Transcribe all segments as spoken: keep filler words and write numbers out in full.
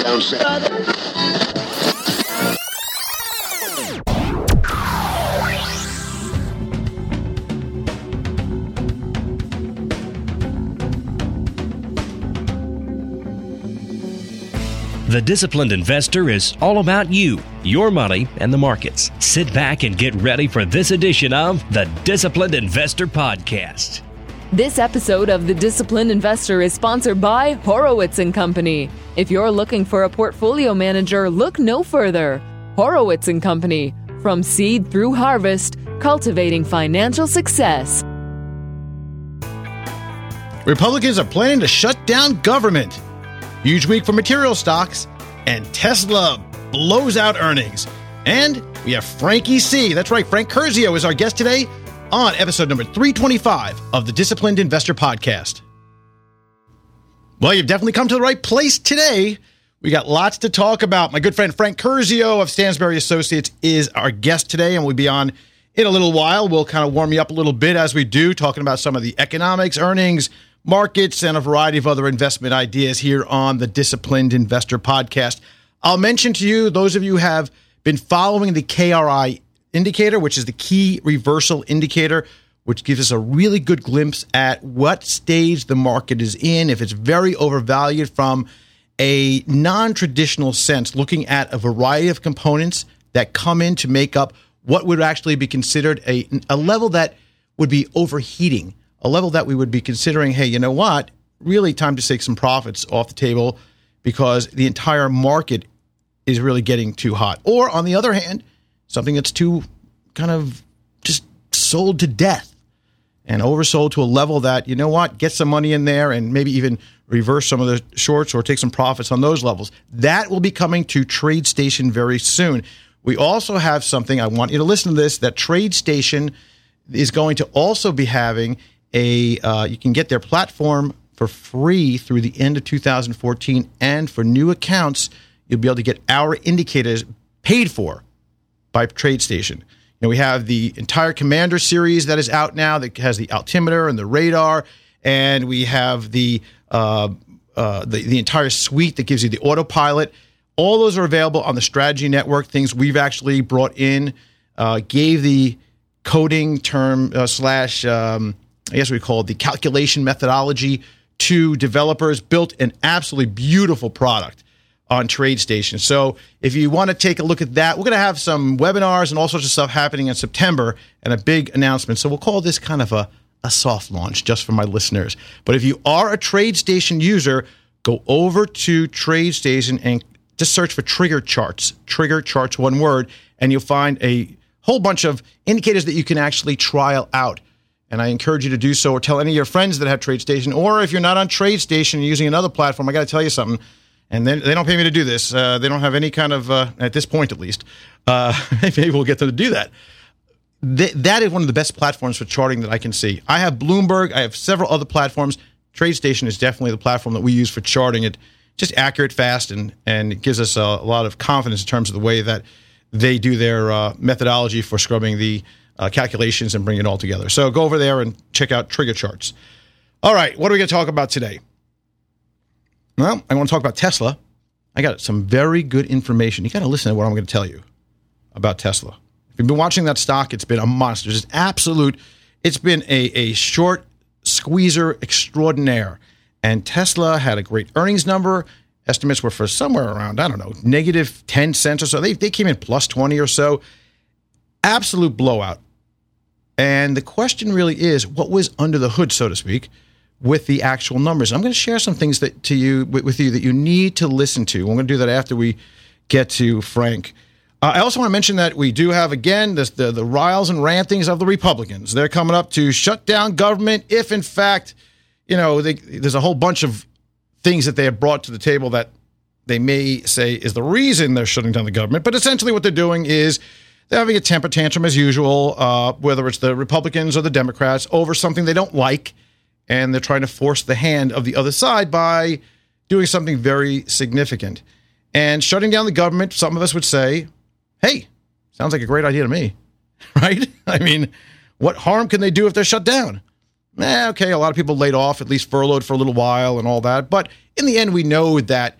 down south. The Disciplined Investor is all about you, your money, and the markets. Sit back and get ready for this edition of the Disciplined Investor Podcast. This episode of The Disciplined Investor is sponsored by Horowitz and Company. If you're looking for a portfolio manager, look no further. Horowitz and Company. From seed through harvest, cultivating financial success. Republicans are planning to shut down government. Huge week for material stocks, and Tesla blows out earnings. And we have Frankie C. That's right, Frank Curzio is our guest today on episode number three twenty-five of the Disciplined Investor Podcast. Well, you've definitely come to the right place today. We got lots to talk about. My good friend Frank Curzio of Stansberry Associates is our guest today, and we'll be on in a little while. We'll kind of warm you up a little bit as we do, talking about some of the economics, earnings, markets, and a variety of other investment ideas here on the Disciplined Investor Podcast. I'll mention to you, those of you who have been following the K R I indicator, which is the key reversal indicator, which gives us a really good glimpse at what stage the market is in, if it's very overvalued from a non-traditional sense, looking at a variety of components that come in to make up what would actually be considered a, a level that would be overheating. A level that we would be considering, hey, you know what, really time to take some profits off the table because the entire market is really getting too hot. Or on the other hand, something that's too kind of just sold to death and oversold to a level that, you know what, get some money in there and maybe even reverse some of the shorts or take some profits on those levels. That will be coming to TradeStation very soon. We also have something, I want you to listen to this, that TradeStation is going to also be having A, uh, you can get their platform for free through the end of two thousand fourteen, and for new accounts, you'll be able to get our indicators paid for by TradeStation. You know, we have the entire Commander series that is out now that has the altimeter and the radar, and we have the uh, uh, the, the entire suite that gives you the autopilot. All those are available on the Strategy Network, things we've actually brought in, uh, gave the coding term uh, slash... Um, I guess we call it the calculation methodology to developers, built an absolutely beautiful product on TradeStation. So if you want to take a look at that, we're going to have some webinars and all sorts of stuff happening in September and a big announcement. So we'll call this kind of a, a soft launch just for my listeners. But if you are a TradeStation user, go over to TradeStation and just search for Trigger Charts. Trigger Charts, one word, and you'll find a whole bunch of indicators that you can actually trial out. And I encourage you to do so, or tell any of your friends that have TradeStation. Or if you're not on TradeStation and using another platform, I got to tell you something. And then they don't pay me to do this. Uh, they don't have any kind of, uh, at this point at least, uh, maybe we'll get them to do that. Th- that is one of the best platforms for charting that I can see. I have Bloomberg. I have several other platforms. TradeStation is definitely the platform that we use for charting it. Just accurate, fast, and, and it gives us a, a lot of confidence in terms of the way that they do their uh, methodology for scrubbing the Uh, calculations and bring it all together. So go over there and check out Trigger Charts. All right, what are we going to talk about today? Well, I want to talk about Tesla. I got some very good information. You got to listen to what I'm going to tell you about Tesla. If you've been watching that stock, it's been a monster. It's just absolute. It's been a, a short squeezer extraordinaire. And Tesla had a great earnings number. Estimates were for somewhere around, I don't know, negative ten cents or so. They, they came in plus twenty or so. Absolute blowout. And the question really is, what was under the hood, so to speak, with the actual numbers? I'm going to share some things that to you with, with you that you need to listen to. I'm going to do that after we get to Frank. Uh, I also want to mention that we do have, again, this, the, the riles and rantings of the Republicans. They're coming up to shut down government if, in fact, you know, they, there's a whole bunch of things that they have brought to the table that they may say is the reason they're shutting down the government. But essentially what they're doing is they're having a temper tantrum as usual, uh, whether it's the Republicans or the Democrats, over something they don't like, and they're trying to force the hand of the other side by doing something very significant. And shutting down the government, some of us would say, hey, sounds like a great idea to me, right? I mean, what harm can they do if they're shut down? Eh, okay, a lot of people laid off, at least furloughed for a little while and all that. But in the end, we know that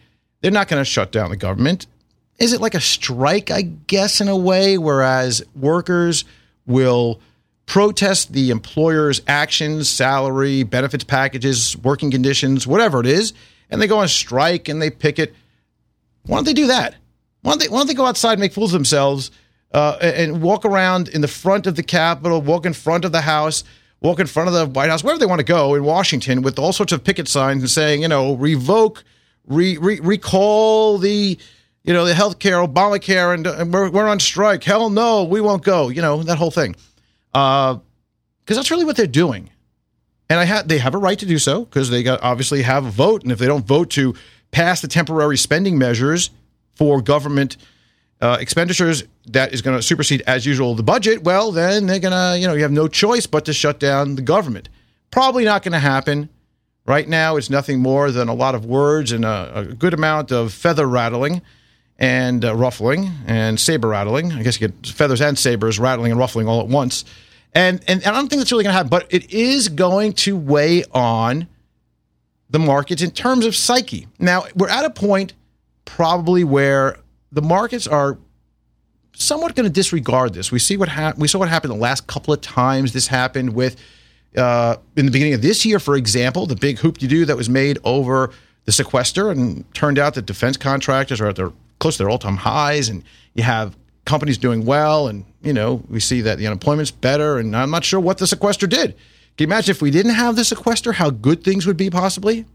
they're not going to shut down the government. Is it like a strike, I guess, in a way, whereas workers will protest the employer's actions, salary, benefits packages, working conditions, whatever it is, and they go on strike and they picket? Why don't they do that? Why don't they, why don't they go outside and make fools of themselves uh, and walk around in the front of the Capitol, walk in front of the House, walk in front of the White House, wherever they want to go in Washington with all sorts of picket signs and saying, you know, revoke, re, re, recall the, you know, the health care, Obamacare, and, and we're, we're on strike. Hell no, we won't go. You know, that whole thing. Because uh, that's really what they're doing. And I ha- they have a right to do so because they got obviously have a vote. And if they don't vote to pass the temporary spending measures for government uh, expenditures that is going to supersede, as usual, the budget, well, then they're going to, you know, you have no choice but to shut down the government. Probably not going to happen. Right now, it's nothing more than a lot of words and a, a good amount of feather rattling and uh, ruffling and saber rattling. I guess you get feathers and sabers rattling and ruffling all at once. And, and, and I don't think that's really going to happen, but it is going to weigh on the markets in terms of psyche. Now, we're at a point probably where the markets are somewhat going to disregard this. We see what ha- we saw what happened the last couple of times this happened with, uh, in the beginning of this year, for example, the big hoop-de-doo that was made over the sequester, and turned out that defense contractors are at their close to their all-time highs, and you have companies doing well, and, you know, we see that the unemployment's better, and I'm not sure what the sequester did. Can you imagine if we didn't have the sequester, how good things would be possibly?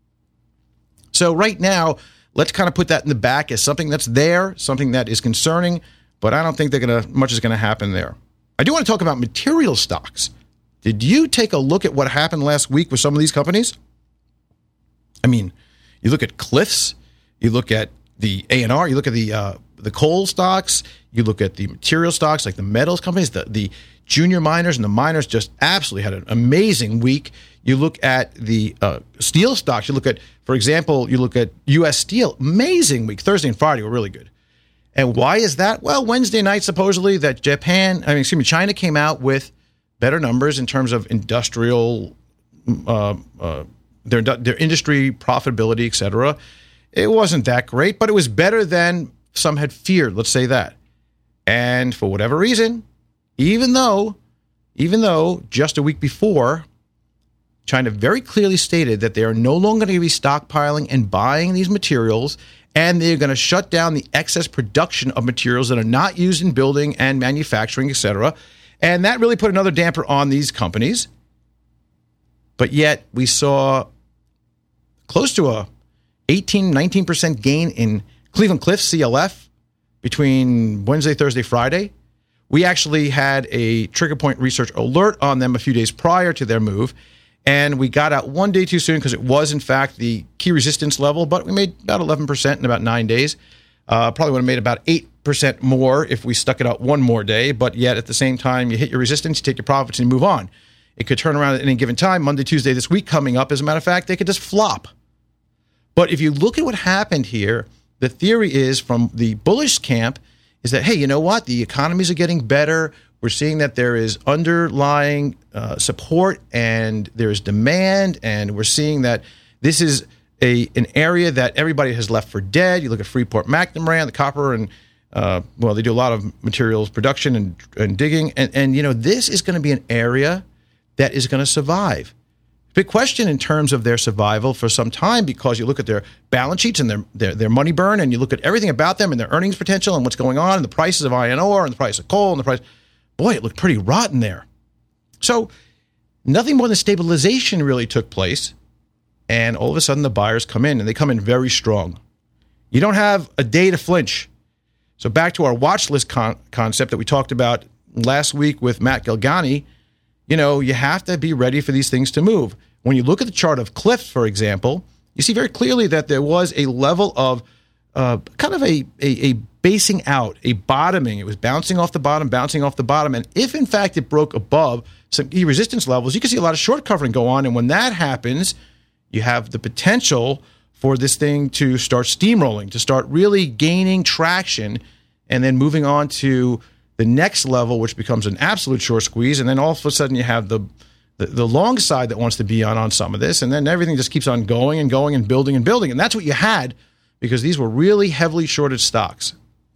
So right now, let's kind of put that in the back as something that's there, something that is concerning, but I don't think they're gonna much is going to happen there. I do want to talk about material stocks. Did you take a look at what happened last week with some of these companies? I mean, you look at Cliffs, you look at the A and R, you look at the uh, the coal stocks, you look at the material stocks like the metals companies, the, the junior miners and the miners just absolutely had an amazing week. You look at the uh, steel stocks, you look at, for example, you look at U S Steel, amazing week. Thursday and Friday were really good. And why is that? Well, Wednesday night, supposedly, that Japan, I mean, excuse me, China came out with better numbers in terms of industrial, uh, uh, their their industry profitability, et cetera. It wasn't that great, but it was better than some had feared, let's say that. And for whatever reason, even though, even though just a week before, China very clearly stated that they are no longer going to be stockpiling and buying these materials, and they're going to shut down the excess production of materials that are not used in building and manufacturing, et cetera. And that really put another damper on these companies. But yet we saw close to a eighteen, nineteen percent gain in Cleveland Cliffs, C L F, between Wednesday, Thursday, Friday. We actually had a Trigger Point Research alert on them a few days prior to their move, and we got out one day too soon because it was, in fact, the key resistance level, but we made about eleven percent in about nine days. Uh, probably would have made about eight percent more if we stuck it out one more day, but yet at the same time, you hit your resistance, you take your profits, and you move on. It could turn around at any given time, Monday, Tuesday, this week coming up. As a matter of fact, they could just flop. But if you look at what happened here, the theory is from the bullish camp is that, hey, you know what? The economies are getting better. We're seeing that there is underlying uh, support and there is demand, and we're seeing that this is a an area that everybody has left for dead. You look at Freeport-McMoRan, the copper, and, uh, well, they do a lot of materials production and, and digging. And, and, you know, this is going to be an area that is going to survive. Big question in terms of their survival for some time, because you look at their balance sheets and their, their their money burn, and you look at everything about them and their earnings potential and what's going on, and the prices of iron ore and the price of coal and the price. Boy, it looked pretty rotten there. So nothing more than stabilization really took place, and all of a sudden the buyers come in, and they come in very strong. You don't have a day to flinch. So back to our watch list con- concept that we talked about last week with Matt Galgani. You know, you have to be ready for these things to move. When you look at the chart of Cliffs, for example, you see very clearly that there was a level of uh, kind of a, a, a basing out, a bottoming. It was bouncing off the bottom, bouncing off the bottom. And if, in fact, it broke above some key resistance levels, you can see a lot of short covering go on. And when that happens, you have the potential for this thing to start steamrolling, to start really gaining traction, and then moving on to the next level, which becomes an absolute short squeeze, and then all of a sudden you have the, the the long side that wants to be on on some of this, and then everything just keeps on going and going and building and building, and that's what you had because these were really heavily shorted stocks.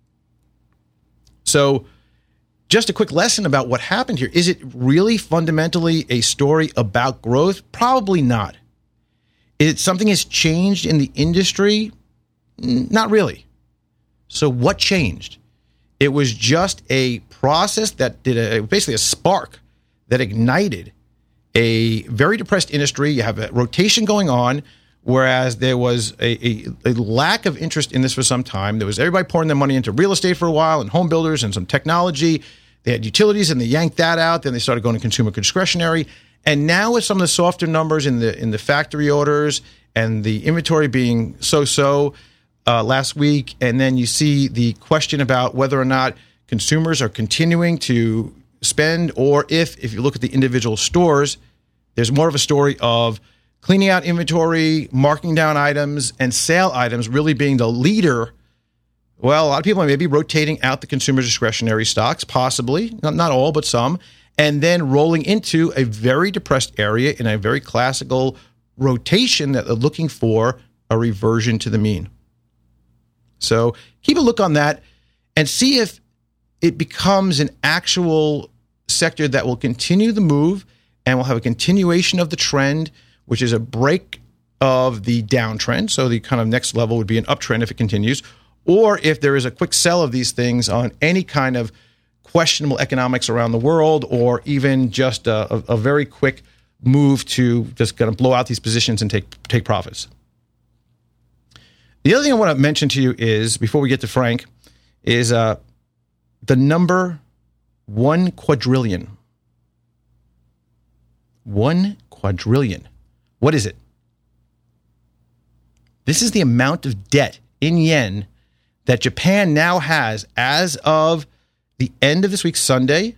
So just a quick lesson about what happened here. Is it really fundamentally a story about growth? Probably not. Is it something has changed in the industry? Not really. So what changed? It was just a process that did a, basically a spark that ignited a very depressed industry. You have a rotation going on, whereas there was a, a, a lack of interest in this for some time. There was everybody pouring their money into real estate for a while and home builders and some technology. They had utilities and they yanked that out. Then they started going to consumer discretionary. And now with some of the softer numbers in the in the factory orders and the inventory being so-so uh, last week, and then you see the question about whether or not consumers are continuing to spend, or if, if you look at the individual stores, there's more of a story of cleaning out inventory, marking down items, and sale items really being the leader. Well, a lot of people may be rotating out the consumer discretionary stocks, possibly, not, not all, but some, and then rolling into a very depressed area in a very classical rotation that they're looking for a reversion to the mean. So keep a look on that and see if it becomes an actual sector that will continue the move and will have a continuation of the trend, which is a break of the downtrend. So the kind of next level would be an uptrend if it continues, or if there is a quick sell of these things on any kind of questionable economics around the world, or even just a, a, a very quick move to just kind of blow out these positions and take take profits. The other thing I want to mention to you is, before we get to Frank, is uh, the number one quadrillion. One quadrillion. What is it? This is the amount of debt in yen that Japan now has as of the end of this week, Sunday,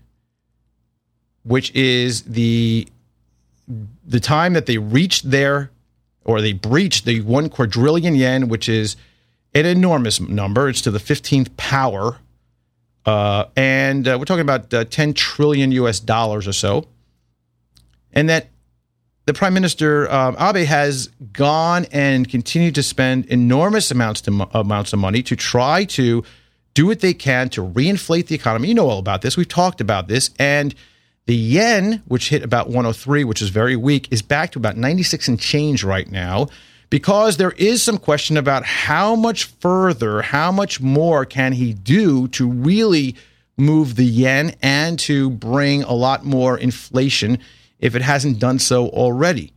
which is the the time that they reached their, or they breached the one quadrillion yen, which is an enormous number. It's to the fifteenth power. Uh, and uh, we're talking about uh, ten trillion U S dollars or so. And that the Prime Minister, um, Abe, has gone and continued to spend enormous amounts, to, amounts of money to try to do what they can to reinflate the economy. You know all about this. We've talked about this. And the yen, which hit about one oh three, which is very weak, is back to about ninety-six and change right now, because there is some question about how much further, how much more can he do to really move the yen and to bring a lot more inflation if it hasn't done so already.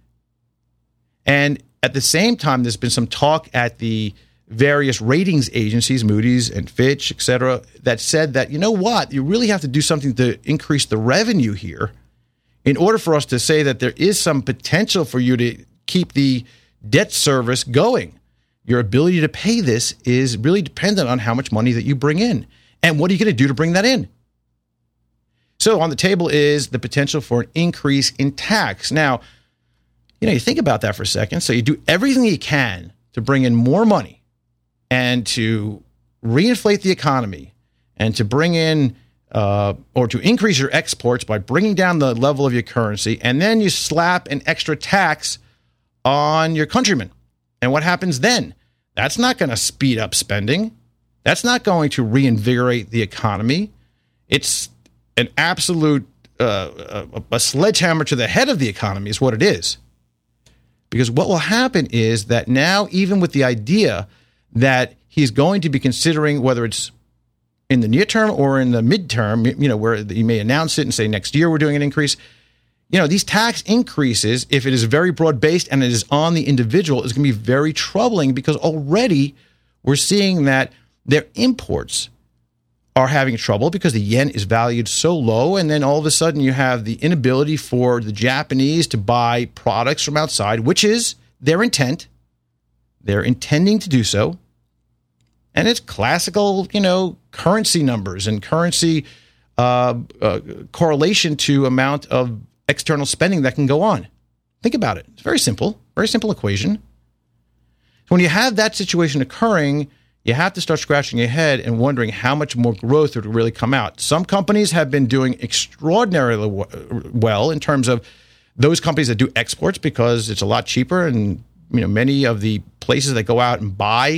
And at the same time, there's been some talk at the various ratings agencies, Moody's and Fitch, et cetera, that said that, you know what, you really have to do something to increase the revenue here in order for us to say that there is some potential for you to keep the debt service going. Your ability to pay this is really dependent on how much money that you bring in. And what are you going to do to bring that in? So on the table is the potential for an increase in tax. Now, you know, you think about that for a second. So you do everything you can to bring in more money and to reinflate the economy and to bring in uh, or to increase your exports by bringing down the level of your currency. And then you slap an extra tax on your countrymen. And what happens then? That's not going to speed up spending. That's not going to reinvigorate the economy. It's an absolute uh, a, a sledgehammer to the head of the economy is what it is. Because what will happen is that now, even with the idea that he's going to be considering whether it's in the near term or in the midterm, you know, where he may announce it and say next year we're doing an increase, you know, these tax increases, if it is very broad-based and it is on the individual, is going to be very troubling, because already we're seeing that their imports are having trouble because the yen is valued so low. And then all of a sudden you have the inability for the Japanese to buy products from outside, which is their intent. They're intending to do so. And it's classical, you know, currency numbers and currency uh, uh, correlation to amount of external spending that can go on. Think about it. It's very simple, very simple equation. So when you have that situation occurring, you have to start scratching your head and wondering how much more growth would really come out. Some companies have been doing extraordinarily well in terms of those companies that do exports, because it's a lot cheaper, and you know, many of the places that go out and buy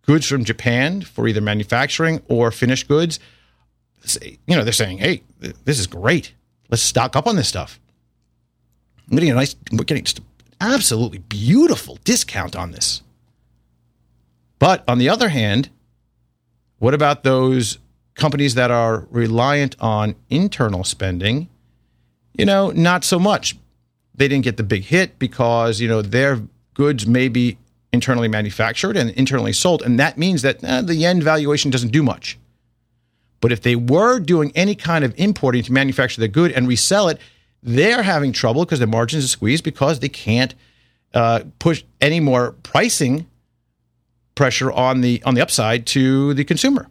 goods from Japan for either manufacturing or finished goods, you know, they're saying, hey, this is great. Let's stock up on this stuff. I'm getting a nice, we're getting just an absolutely beautiful discount on this. But on the other hand, what about those companies that are reliant on internal spending? You know, not so much. They didn't get the big hit because, you know, their goods may be internally manufactured and internally sold, and that means that eh, the yen valuation doesn't do much. But if they were doing any kind of importing to manufacture their good and resell it, they're having trouble because their margins are squeezed because they can't uh, push any more pricing pressure on the on the upside to the consumer.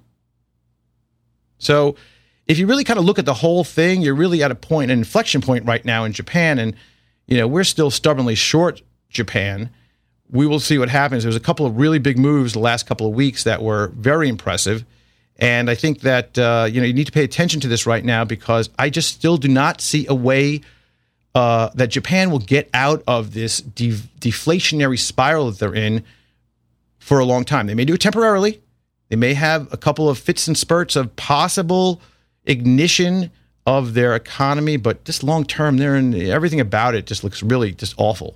So if you really kind of look at the whole thing, you're really at a point, an inflection point right now in Japan, and you know we're still stubbornly short Japan. We will see what happens. There was a couple of really big moves the last couple of weeks that were very impressive. And I think that uh, you know you need to pay attention to this right now because I just still do not see a way uh, that Japan will get out of this de- deflationary spiral that they're in for a long time. They may do it temporarily. They may have a couple of fits and spurts of possible ignition of their economy, but just long term, they're in everything about it just looks really just awful.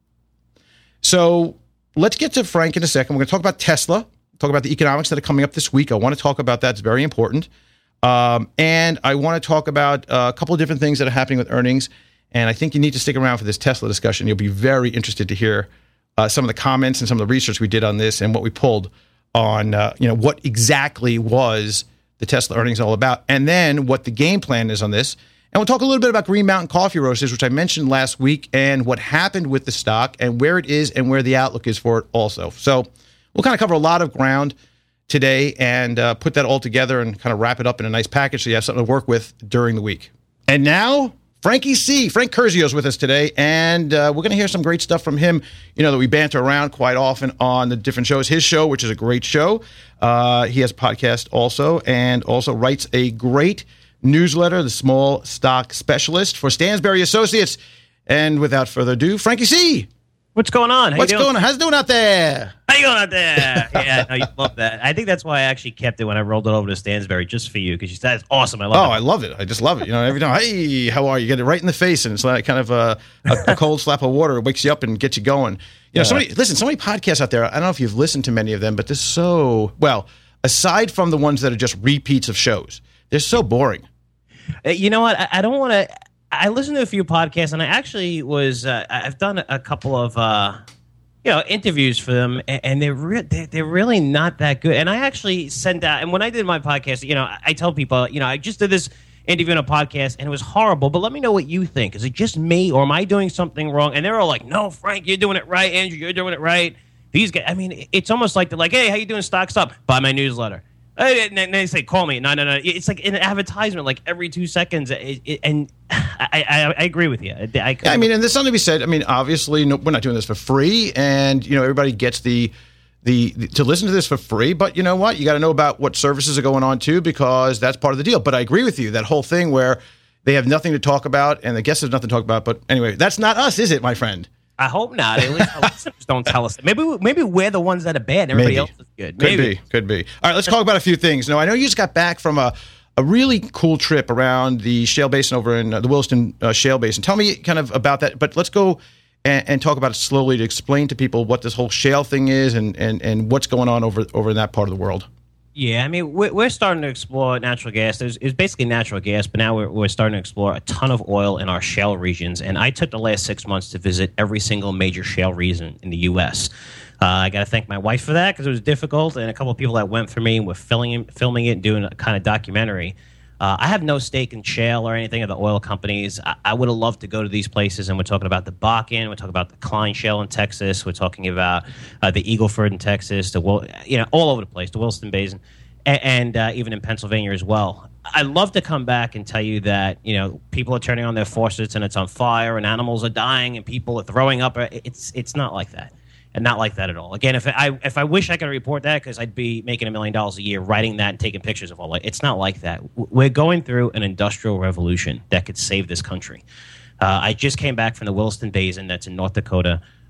So let's get to Frank in a second. We're going to talk about Tesla, talk about the economics that are coming up this week. I want to talk about that. It's very important. Um, and I want to talk about uh, a couple of different things that are happening with earnings. And I think you need to stick around for this Tesla discussion. You'll be very interested to hear uh, some of the comments and some of the research we did on this and what we pulled on, uh, you know, what exactly was the Tesla earnings all about, and then what the game plan is on this. And we'll talk a little bit about Green Mountain Coffee Roasters, which I mentioned last week, and what happened with the stock and where it is and where the outlook is for it also. So we'll kind of cover a lot of ground today and uh, put that all together and kind of wrap it up in a nice package so you have something to work with during the week. And now, Frankie C. Frank Curzio is with us today, and uh, we're going to hear some great stuff from him, you know, that we banter around quite often on the different shows. His show, which is a great show. Uh, he has a podcast also and also writes a great newsletter, The Small Stock Specialist, for Stansberry Associates. And without further ado, Frankie C. What's going on? How What's you doing? going on? How's it doing out there? How you going out there? Yeah, no, you love that. I think that's why I actually kept it when I rolled it over to Stansberry, just for you, because you said it's awesome. I love oh, it. Oh, I love it. I just love it. You know, every time, hey, how are you? You get it right in the face, and it's like kind of a, a, a cold slap of water. It wakes you up and gets you going. You know, yeah. so many, listen, so many podcasts out there. I don't know if you've listened to many of them, but they're so, well, aside from the ones that are just repeats of shows, they're so boring. Uh, you know what? I, I don't want to. I listened to a few podcasts, and I actually was. Uh, I've done a couple of, uh, you know, interviews for them, and, and they're, re- they're they're really not that good. And I actually sent out. And when I did my podcast, you know, I, I tell people, you know, I just did this interview on a podcast, and it was horrible. But let me know what you think. Is it just me, or am I doing something wrong? And they're all like, "No, Frank, you're doing it right. Andrew, you're doing it right." These guys. I mean, it's almost like they're like, "Hey, how you doing? Stocks up. Buy my newsletter." And they say, call me. No, no, no. It's like an advertisement, like every two seconds. It, it, and I, I, I agree with you. I, I, yeah, I mean, and there's something to be said. I mean, obviously, no, we're not doing this for free. And, you know, everybody gets the, the, the to listen to this for free. But you know what? You got to know about what services are going on, too, because that's part of the deal. But I agree with you. That whole thing where they have nothing to talk about and the guests have nothing to talk about. But anyway, that's not us, is it, my friend? I hope not. At least our listeners don't tell us. Maybe we, maybe we're the ones that are bad and everybody Maybe. else is good. Could Maybe. be. Could be. All right, let's talk about a few things. Now, I know you just got back from a, a really cool trip around the shale basin over in uh, the Williston uh, Shale Basin. Tell me kind of about that, but let's go and, and talk about it slowly to explain to people what this whole shale thing is and, and, and what's going on over, over in that part of the world. Yeah, I mean, we're, we're starting to explore natural gas. There's, it's basically natural gas, but now we're, we're starting to explore a ton of oil in our shale regions. And I took the last six months to visit every single major shale region in the U S Uh, I got to thank my wife for that because it was difficult, and a couple of people that went for me and were filming, filming it and doing a kind of documentary. Uh, I have no stake in shale or anything of the oil companies. I, I would have loved to go to these places, and we're talking about the Bakken, we're talking about the Klein Shale in Texas, we're talking about uh, the Eagle Ford in Texas, the Wil- you know, all over the place, the Williston Basin, and, and uh, even in Pennsylvania as well. I'd love to come back and tell you that, you know, people are turning on their faucets and it's on fire and animals are dying and people are throwing up. It's it's not like that. And not like that at all. Again, if I if I wish I could report that, because I'd be making a million dollars a year writing that and taking pictures of all that. It's not like that. We're going through an industrial revolution that could save this country. Uh, I just came back from the Williston Basin, that's in North Dakota.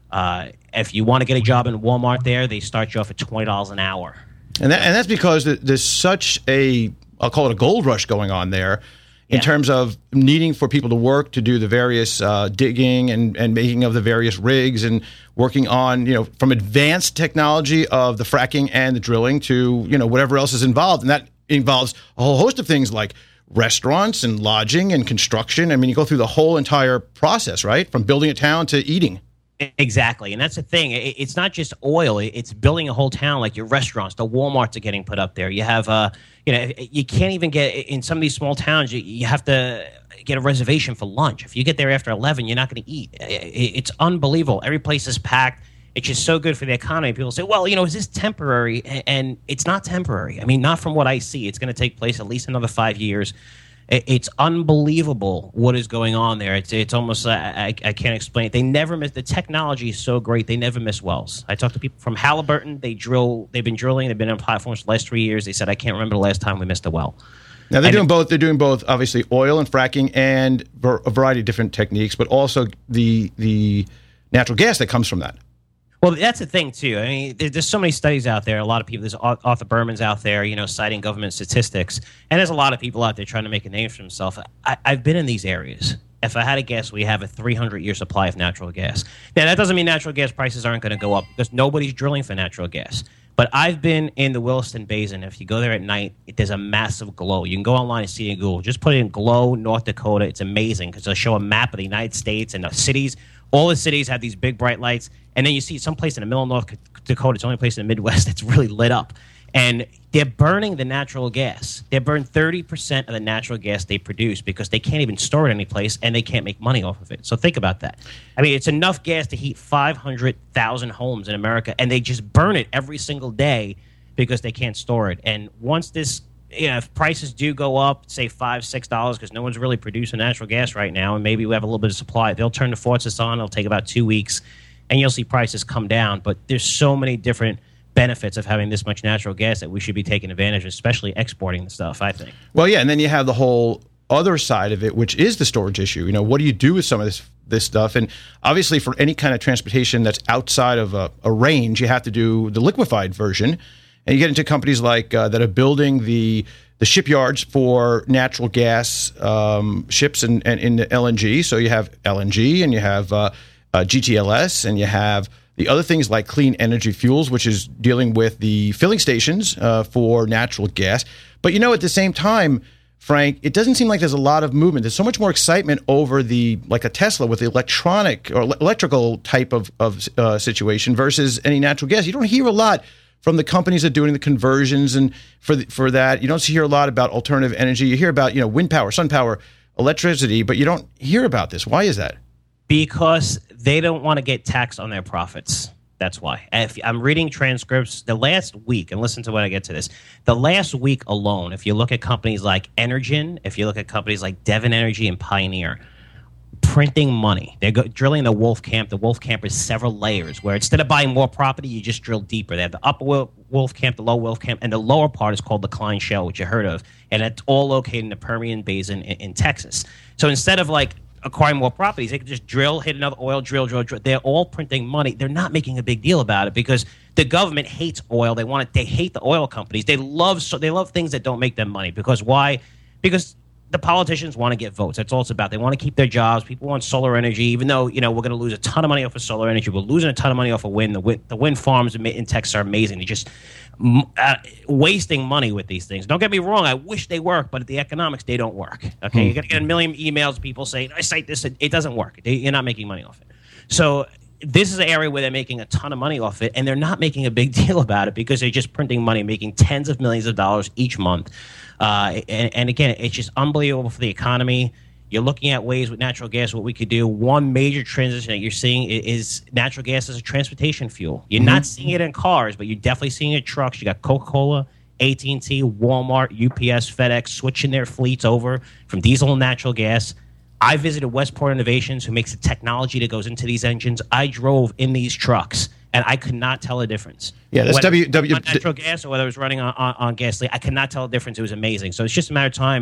Uh, if you want to get a job in Walmart there, they start you off at twenty dollars an hour. And that, and that's because there's such a, I'll call it a gold rush going on there in yeah. terms of needing for people to work to do the various uh, digging and, and making of the various rigs and working on, you know, from advanced technology of the fracking and the drilling to, you know, whatever else is involved. And that involves a whole host of things like restaurants and lodging and construction. I mean, you go through the whole entire process, right? From building a town to eating. Exactly. And that's the thing. It's not just oil. It's building a whole town, like your restaurants. The Walmarts are getting put up there. You have, uh, you know, you can't even get in some of these small towns. You, you have to get a reservation for lunch. If you get there after eleven, you're not going to eat. It's unbelievable. Every place is packed. It's just so good for the economy. People say, well, you know, is this temporary? And it's not temporary. I mean, not from what I see. It's going to take place at least another five years. It's unbelievable what is going on there. It's it's almost, I, I can't explain it. They never miss, the technology is so great, they never miss wells. I talked to people from Halliburton. They drill, they've been drilling, they've been on platforms for the last three years. They said, I can't remember the last time we missed a well. Now, they're and doing both. They're doing both, obviously, oil and fracking and a variety of different techniques, but also the the natural gas that comes from that. Well, that's the thing, too. I mean, there's so many studies out there. A lot of people, there's Arthur Berman's out there, you know, citing government statistics. And there's a lot of people out there trying to make a name for themselves. I, I've been in these areas. If I had to guess, we have a three hundred year supply of natural gas. Now, that doesn't mean natural gas prices aren't going to go up because nobody's drilling for natural gas. But I've been in the Williston Basin. If you go there at night, it, there's a massive glow. You can go online and see it in Google. Just put in glow, North Dakota. It's amazing because they'll show a map of the United States and the cities. All the cities have these big bright lights. And then you see someplace in the middle of North Dakota, it's the only place in the Midwest that's really lit up. And they're burning the natural gas. They burn thirty percent of the natural gas they produce because they can't even store it anyplace and they can't make money off of it. So think about that. I mean, it's enough gas to heat five hundred thousand homes in America, and they just burn it every single day because they can't store it. And once this, you know, if prices do go up, say five, six dollars, because no one's really producing natural gas right now, and maybe we have a little bit of supply, they'll turn the faucets on. It'll take about two weeks. And you'll see prices come down. But there's so many different benefits of having this much natural gas that we should be taking advantage of, especially exporting the stuff, I think. Well, yeah, and then you have the whole other side of it, which is the storage issue. You know, what do you do with some of this this stuff? And obviously for any kind of transportation that's outside of a, a range, you have to do the liquefied version. And you get into companies like uh, that are building the the shipyards for natural gas um, ships and, and in the L N G. So you have L N G and you have uh, Uh, G T L S, and you have the other things like Clean Energy Fuels, which is dealing with the filling stations uh, for natural gas. But, you know, at the same time, Frank, it doesn't seem like there's a lot of movement. There's so much more excitement over the, like a Tesla with the electronic or electrical type of, of uh, situation versus any natural gas. You don't hear a lot from the companies that are doing the conversions and for the, for that. You don't hear a lot about alternative energy. You hear about, you know, wind power, sun power, electricity, but you don't hear about this. Why is that? Because they don't want to get taxed on their profits. That's why. If I'm reading transcripts the last week, and listen to when I get to this, the last week alone, if you look at companies like Energen, if you look at companies like Devon Energy and Pioneer, printing money. They're go- drilling the Wolf Camp. The Wolf Camp is several layers where instead of buying more property, you just drill deeper. They have the upper Wolf Camp, the lower Wolf Camp, and the lower part is called the Klein Shale, which you heard of, and it's all located in the Permian Basin in, in Texas. So instead of like acquiring more properties, they can just drill, hit another oil, drill, drill, drill. They're all printing money. They're not making a big deal about it because the government hates oil. They want it. They hate the oil companies. They love so they love things that don't make them money. Because why? Because the politicians want to get votes. That's all it's about. They want to keep their jobs. People want solar energy, even though, you know, we're going to lose a ton of money off of solar energy. We're losing a ton of money off of wind. The wind, the wind farms in Texas are amazing. They're just uh, wasting money with these things. Don't get me wrong. I wish they work, but the economics, they don't work. Okay, hmm. You got to get a million emails, people saying, I cite this. It doesn't work. They, you're not making money off it. So this is an area where they're making a ton of money off it, and they're not making a big deal about it because they're just printing money, making tens of millions of dollars each month. Uh, and, and again, it's just unbelievable for the economy. You're looking at ways with natural gas, what we could do. One major transition that you're seeing is natural gas as a transportation fuel. You're mm-hmm. not seeing it in cars, but you're definitely seeing it in trucks. You got Coca-Cola, A T and T, Walmart, U P S, FedEx switching their fleets over from diesel and natural gas. I visited Westport Innovations, who makes the technology that goes into these engines. I drove in these trucks, and I could not tell a difference. Yeah, that's whether W. W on natural gas or whether it was running on, on, on gasoline. I could not tell a difference. It was amazing. So it's just a matter of time.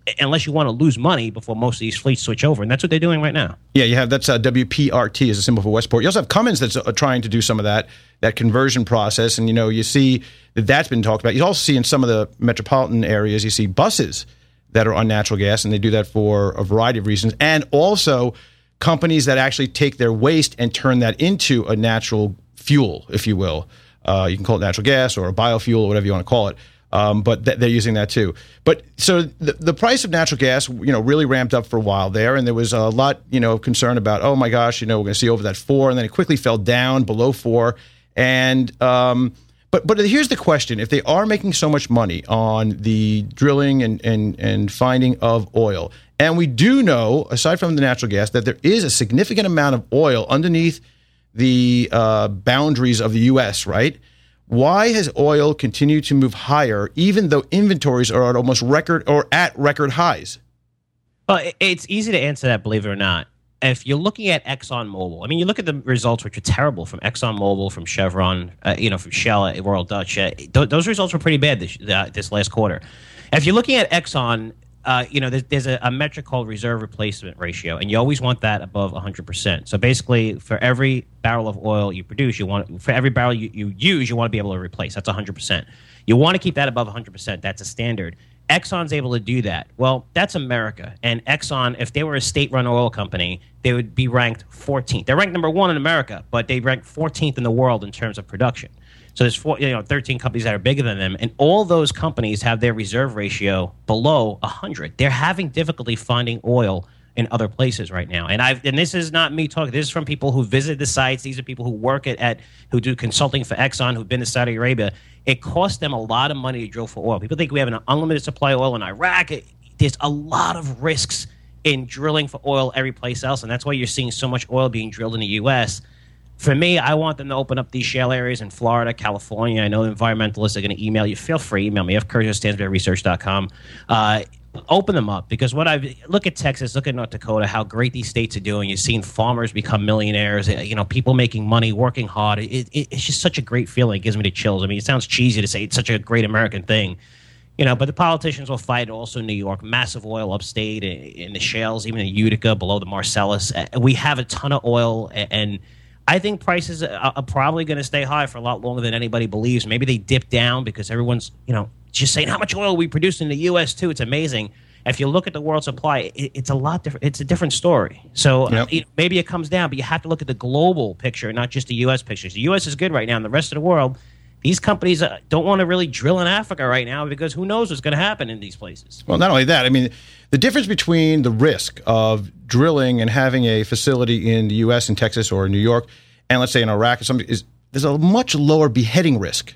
unless you want to lose money before most of these fleets switch over. And that's what they're doing right now. Yeah, you have that's uh, W P R T is a symbol for Westport. You also have Cummins that's uh, trying to do some of that that conversion process. And, you know, you see that that's been talked about. You also see in some of the metropolitan areas, you see buses that are on natural gas, and they do that for a variety of reasons. And also companies that actually take their waste and turn that into a natural fuel, if you will. Uh, you can call it natural gas or a biofuel or whatever you want to call it. Um, but th- they're using that too. But so the, the price of natural gas, you know, really ramped up for a while there. And there was a lot, you know, of concern about, oh my gosh, you know, we're going to see over that four. And then it quickly fell down below four. And, um, but, but here's the question. If they are making so much money on the drilling and, and, and finding of oil, and we do know, aside from the natural gas, that there is a significant amount of oil underneath the uh, boundaries of the U S, right? Why has oil continued to move higher, even though inventories are at almost record or at record highs? Well, it's easy to answer that, believe it or not. If you're looking at ExxonMobil, I mean, you look at the results, which are terrible from ExxonMobil, from Chevron, uh, you know, from Shell, Royal Dutch. Uh, th- those results were pretty bad this, uh, this last quarter. If you're looking at Exxon, Uh, you know, there's, there's a, a metric called reserve replacement ratio, and you always want that above one hundred percent. So basically, for every barrel of oil you produce, you want for every barrel you, you use, you want to be able to replace. That's one hundred percent. You want to keep that above one hundred percent. That's a standard. Exxon's able to do that. Well, that's America. And Exxon, if they were a state-run oil company, they would be ranked fourteenth. They're ranked number one in America, but they rank fourteenth in the world in terms of production. So there's four, you know, thirteen companies that are bigger than them, and all those companies have their reserve ratio below one hundred. They're having difficulty finding oil in other places right now. And I've and this is not me talking. This is from people who visit the sites. These are people who work at, at who do consulting for Exxon, who've been to Saudi Arabia. It costs them a lot of money to drill for oil. People think we have an unlimited supply of oil in Iraq. It, there's a lot of risks in drilling for oil every place else, and that's why you're seeing so much oil being drilled in the U S. For me, I want them to open up these shale areas in Florida, California. I know the environmentalists are going to email you. Feel free, email me, f curtis at stansberry research dot com. Uh, open them up, because what I've look at Texas, look at North Dakota, how great these states are doing. You've seen farmers become millionaires, you know, people making money, working hard. It, it, it's just such a great feeling. It gives me the chills. I mean, it sounds cheesy to say it's such a great American thing, you know, but the politicians will fight. Also, New York, massive oil upstate in the shales, even in Utica, below the Marcellus. We have a ton of oil, and I think prices are probably going to stay high for a lot longer than anybody believes. Maybe they dip down because everyone's, you know, just saying how much oil we produce in the U S too. It's amazing. If you look at the world supply, it, it's a lot different. It's a different story. So yep. uh, maybe it comes down, but you have to look at the global picture, not just the U S picture. The U S is good right now, and the rest of the world, these companies uh, don't want to really drill in Africa right now, because who knows what's going to happen in these places. Well, not only that, I mean, the difference between the risk of drilling and having a facility in the U S, in Texas, or in New York, and let's say in Iraq or something, is there's a much lower beheading risk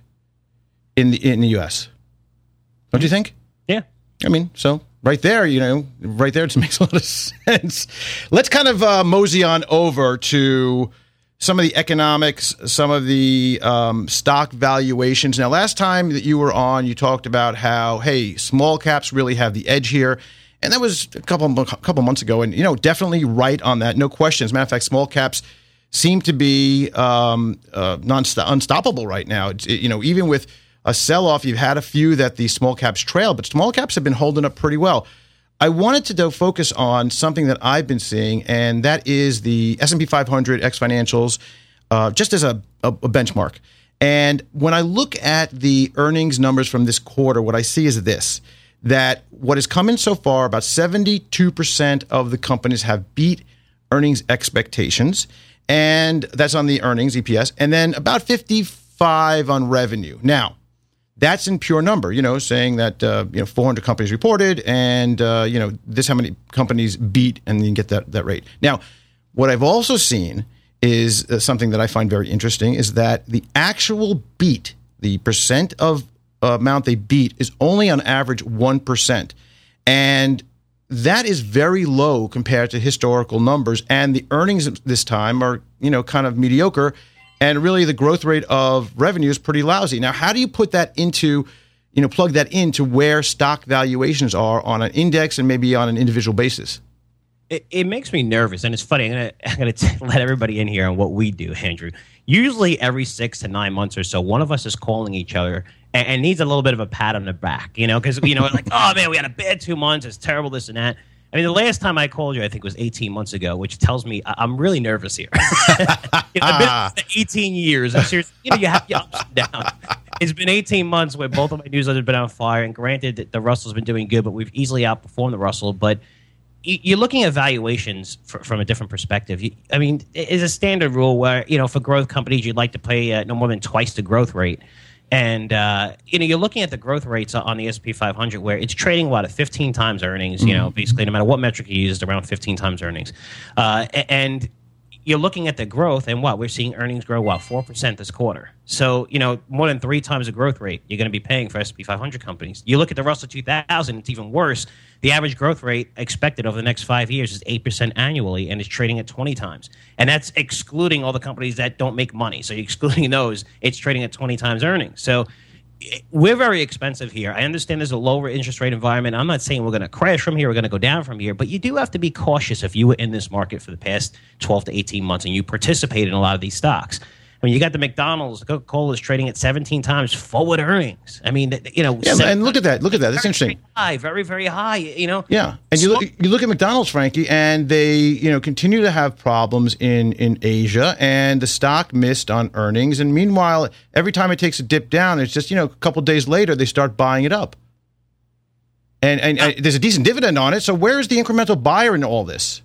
in the in the U S. Don't you think? Yeah. I mean, so right there, you know, right there, it makes a lot of sense. Let's kind of uh, mosey on over to some of the economics, some of the um, stock valuations. Now, last time that you were on, you talked about how, hey, small caps really have the edge here. And that was a couple, a couple months ago. And, you know, definitely right on that. No question. As a matter of fact, small caps seem to be um, uh, non unstoppable right now. It's, it, you know, even with a sell-off, you've had a few that the small caps trail, but small caps have been holding up pretty well. I wanted to though focus on something that I've been seeing, and that is the S and P five hundred ex financials, uh, just as a, a, a benchmark. And when I look at the earnings numbers from this quarter, what I see is this, that what has come in so far, about seventy-two percent of the companies have beat earnings expectations, and that's on the earnings, E P S, and then about fifty-five on revenue. Now, that's in pure number, you know, saying that, uh, you know, four hundred companies reported, and, uh, you know, this how many companies beat, and then you get that, that rate. Now, what I've also seen is uh, something that I find very interesting, is that the actual beat, the percent of uh, amount they beat, is only on average one percent. And that is very low compared to historical numbers. And the earnings this time are, you know, kind of mediocre. And really, the growth rate of revenue is pretty lousy. Now, how do you put that into, you know, plug that into where stock valuations are on an index and maybe on an individual basis? It, it makes me nervous, and it's funny. I'm gonna, I'm gonna t- let everybody in here on what we do, Andrew. Usually, every six to nine months or so, one of us is calling each other and, and needs a little bit of a pat on the back, you know, because, you know, like, oh, man, we had a bad two months. It's terrible, this and that. I mean, the last time I called you, I think, was eighteen months ago, which tells me I- I'm really nervous here. you know, I've been eighteen years. And seriously, you know, you have your ups and downs. It's been eighteen months where both of my newsletters have been on fire. And granted, the Russell's been doing good, but we've easily outperformed the Russell. But you're looking at valuations for, from a different perspective. You, I mean, it's a standard rule where, you know, for growth companies, you'd like to pay uh, no more than twice the growth rate. And, uh, you know, you're looking at the growth rates on the S and P five hundred where it's trading, what, at fifteen times earnings, you know, basically no matter what metric you use, it's around fifteen times earnings. Uh, and you're looking at the growth, and what, we're seeing earnings grow, what, four percent this quarter. So, you know, more than three times the growth rate you're going to be paying for S and P five hundred companies. You look at the Russell two thousand, it's even worse. The average growth rate expected over the next five years is eight percent annually, and it's trading at twenty times. And that's excluding all the companies that don't make money. So you're excluding those, it's trading at twenty times earnings. So we're very expensive here. I understand there's a lower interest rate environment. I'm not saying we're going to crash from here, we're going to go down from here, but you do have to be cautious if you were in this market for the past twelve to eighteen months and you participate in a lot of these stocks. I mean, you got the McDonald's, Coca-Cola is trading at seventeen times forward earnings. I mean, you know. Yeah, and look at that. Look at that. That's very, interesting. Very high, very, very high, you know. Yeah. And you look, you look at McDonald's, Frankie, and they, you know, continue to have problems in, in Asia, and the stock missed on earnings. And meanwhile, every time it takes a dip down, it's just, you know, a couple of days later, they start buying it up. And, and, and there's a decent dividend on it. So where is the incremental buyer in all this?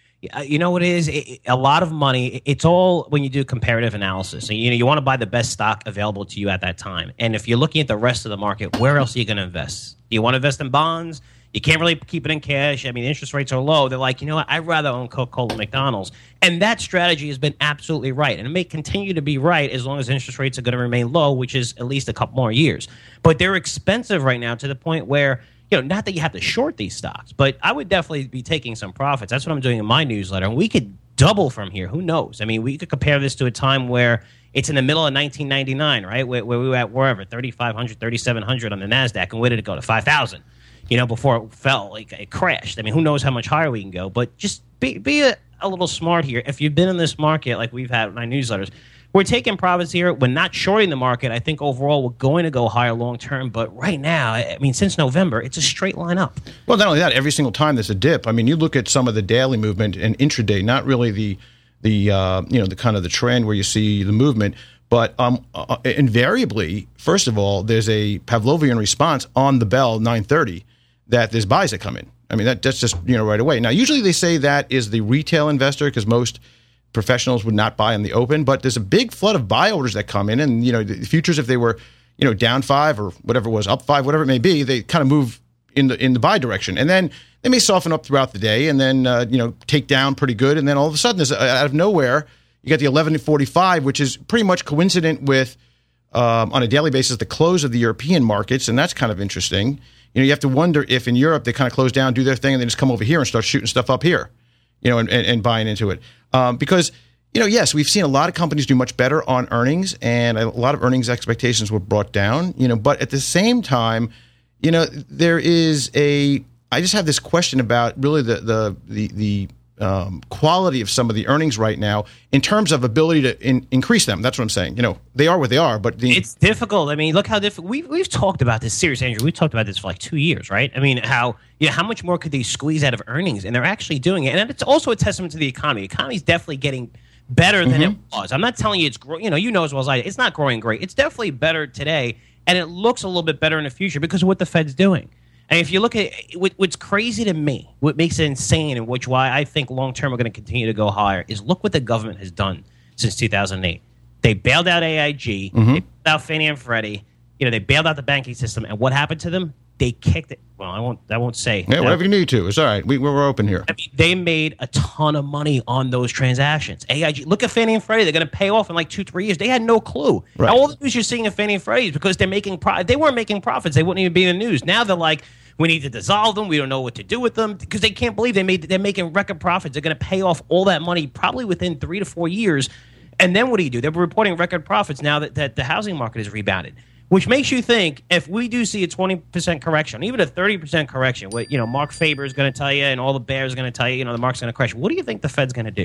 You know what it is? It, a lot of money. It's all when you do comparative analysis. And, you know, you want to buy the best stock available to you at that time. And if you're looking at the rest of the market, where else are you going to invest? Do you want to invest in bonds? You can't really keep it in cash. I mean, interest rates are low. They're like, you know what? I'd rather own Coca-Cola and McDonald's. And that strategy has been absolutely right. And it may continue to be right as long as interest rates are going to remain low, which is at least a couple more years. But they're expensive right now to the point where, you know, not that you have to short these stocks, but I would definitely be taking some profits. That's what I'm doing in my newsletter. And we could double from here. Who knows? I mean, we could compare this to a time where it's in the middle of nineteen ninety-nine, right? Where, where we were at wherever, thirty-five hundred, thirty-seven hundred on the NASDAQ. And where did it go? To five thousand, you know, before it fell, like it crashed. I mean, who knows how much higher we can go? But just be, be a, a little smart here. If you've been in this market like we've had in my newsletters, we're taking profits here. We're not shorting the market. I think overall we're going to go higher long term. But right now, I mean, since November, it's a straight line up. Well, not only that, every single time there's a dip. I mean, you look at some of the daily movement and intraday, not really the the uh, you know the kind of the trend where you see the movement, but um, uh, invariably, first of all, there's a Pavlovian response on the bell nine thirty that there's buys that come in. I mean, that that's just you know right away. Now, usually they say that is the retail investor because most professionals would not buy in the open, but there's a big flood of buy orders that come in, and you know the futures, if they were you know down five or whatever it was, up five, whatever it may be, they kind of move in the in the buy direction, and then they may soften up throughout the day, and then uh, you know take down pretty good, and then all of a sudden, there's, out of nowhere, you got the eleven forty-five, which is pretty much coincident with um, on a daily basis the close of the European markets, and that's kind of interesting. You know, you have to wonder if in Europe they kind of close down, do their thing, and then just come over here and start shooting stuff up here. You know, and, and, and buying into it. Um, because, you know, yes, we've seen a lot of companies do much better on earnings, and a lot of earnings expectations were brought down, you know, but at the same time, you know, there is a, I just have this question about really the, the, the, the um, quality of some of the earnings right now in terms of ability to in, increase them. That's what I'm saying. You know, they are what they are, but the, it's difficult. I mean, look how difficult. We've, we've talked about this, seriously, Andrew. We've talked about this for like two years, right? I mean, how, yeah, how much more could they squeeze out of earnings? And they're actually doing it. And it's also a testament to the economy. The economy is definitely getting better than mm-hmm. it was. I'm not telling you it's, you know, you know as well as I do, it's not growing great. It's definitely better today, and it looks a little bit better in the future because of what the Fed's doing. And if you look at it, what's crazy to me, what makes it insane, and which why I think long term we're going to continue to go higher, is look what the government has done since two thousand eight. They bailed out A I G, mm-hmm. they bailed out Fannie and Freddie, you know, they bailed out the banking system, and what happened to them? They kicked it. Well, I won't. I won't say. Yeah, whatever you need to. It's all right. We, we're open here. I mean, they made a ton of money on those transactions. A I G. Look at Fannie and Freddie. They're going to pay off in like two, three years. They had no clue. Right. All the news you're seeing of Fannie and Freddie is because they're making. Pro- they weren't making profits. They wouldn't even be in the news. Now they're like, we need to dissolve them. We don't know what to do with them because they can't believe they made. They're making record profits. They're going to pay off all that money probably within three to four years. And then what do you do? They're reporting record profits now that, that the housing market has rebounded. Which makes you think if we do see a twenty percent correction, even a thirty percent correction, what you know, Mark Faber is going to tell you, and all the bears are going to tell you, you know, the market's going to crash. What do you think the Fed's going to do?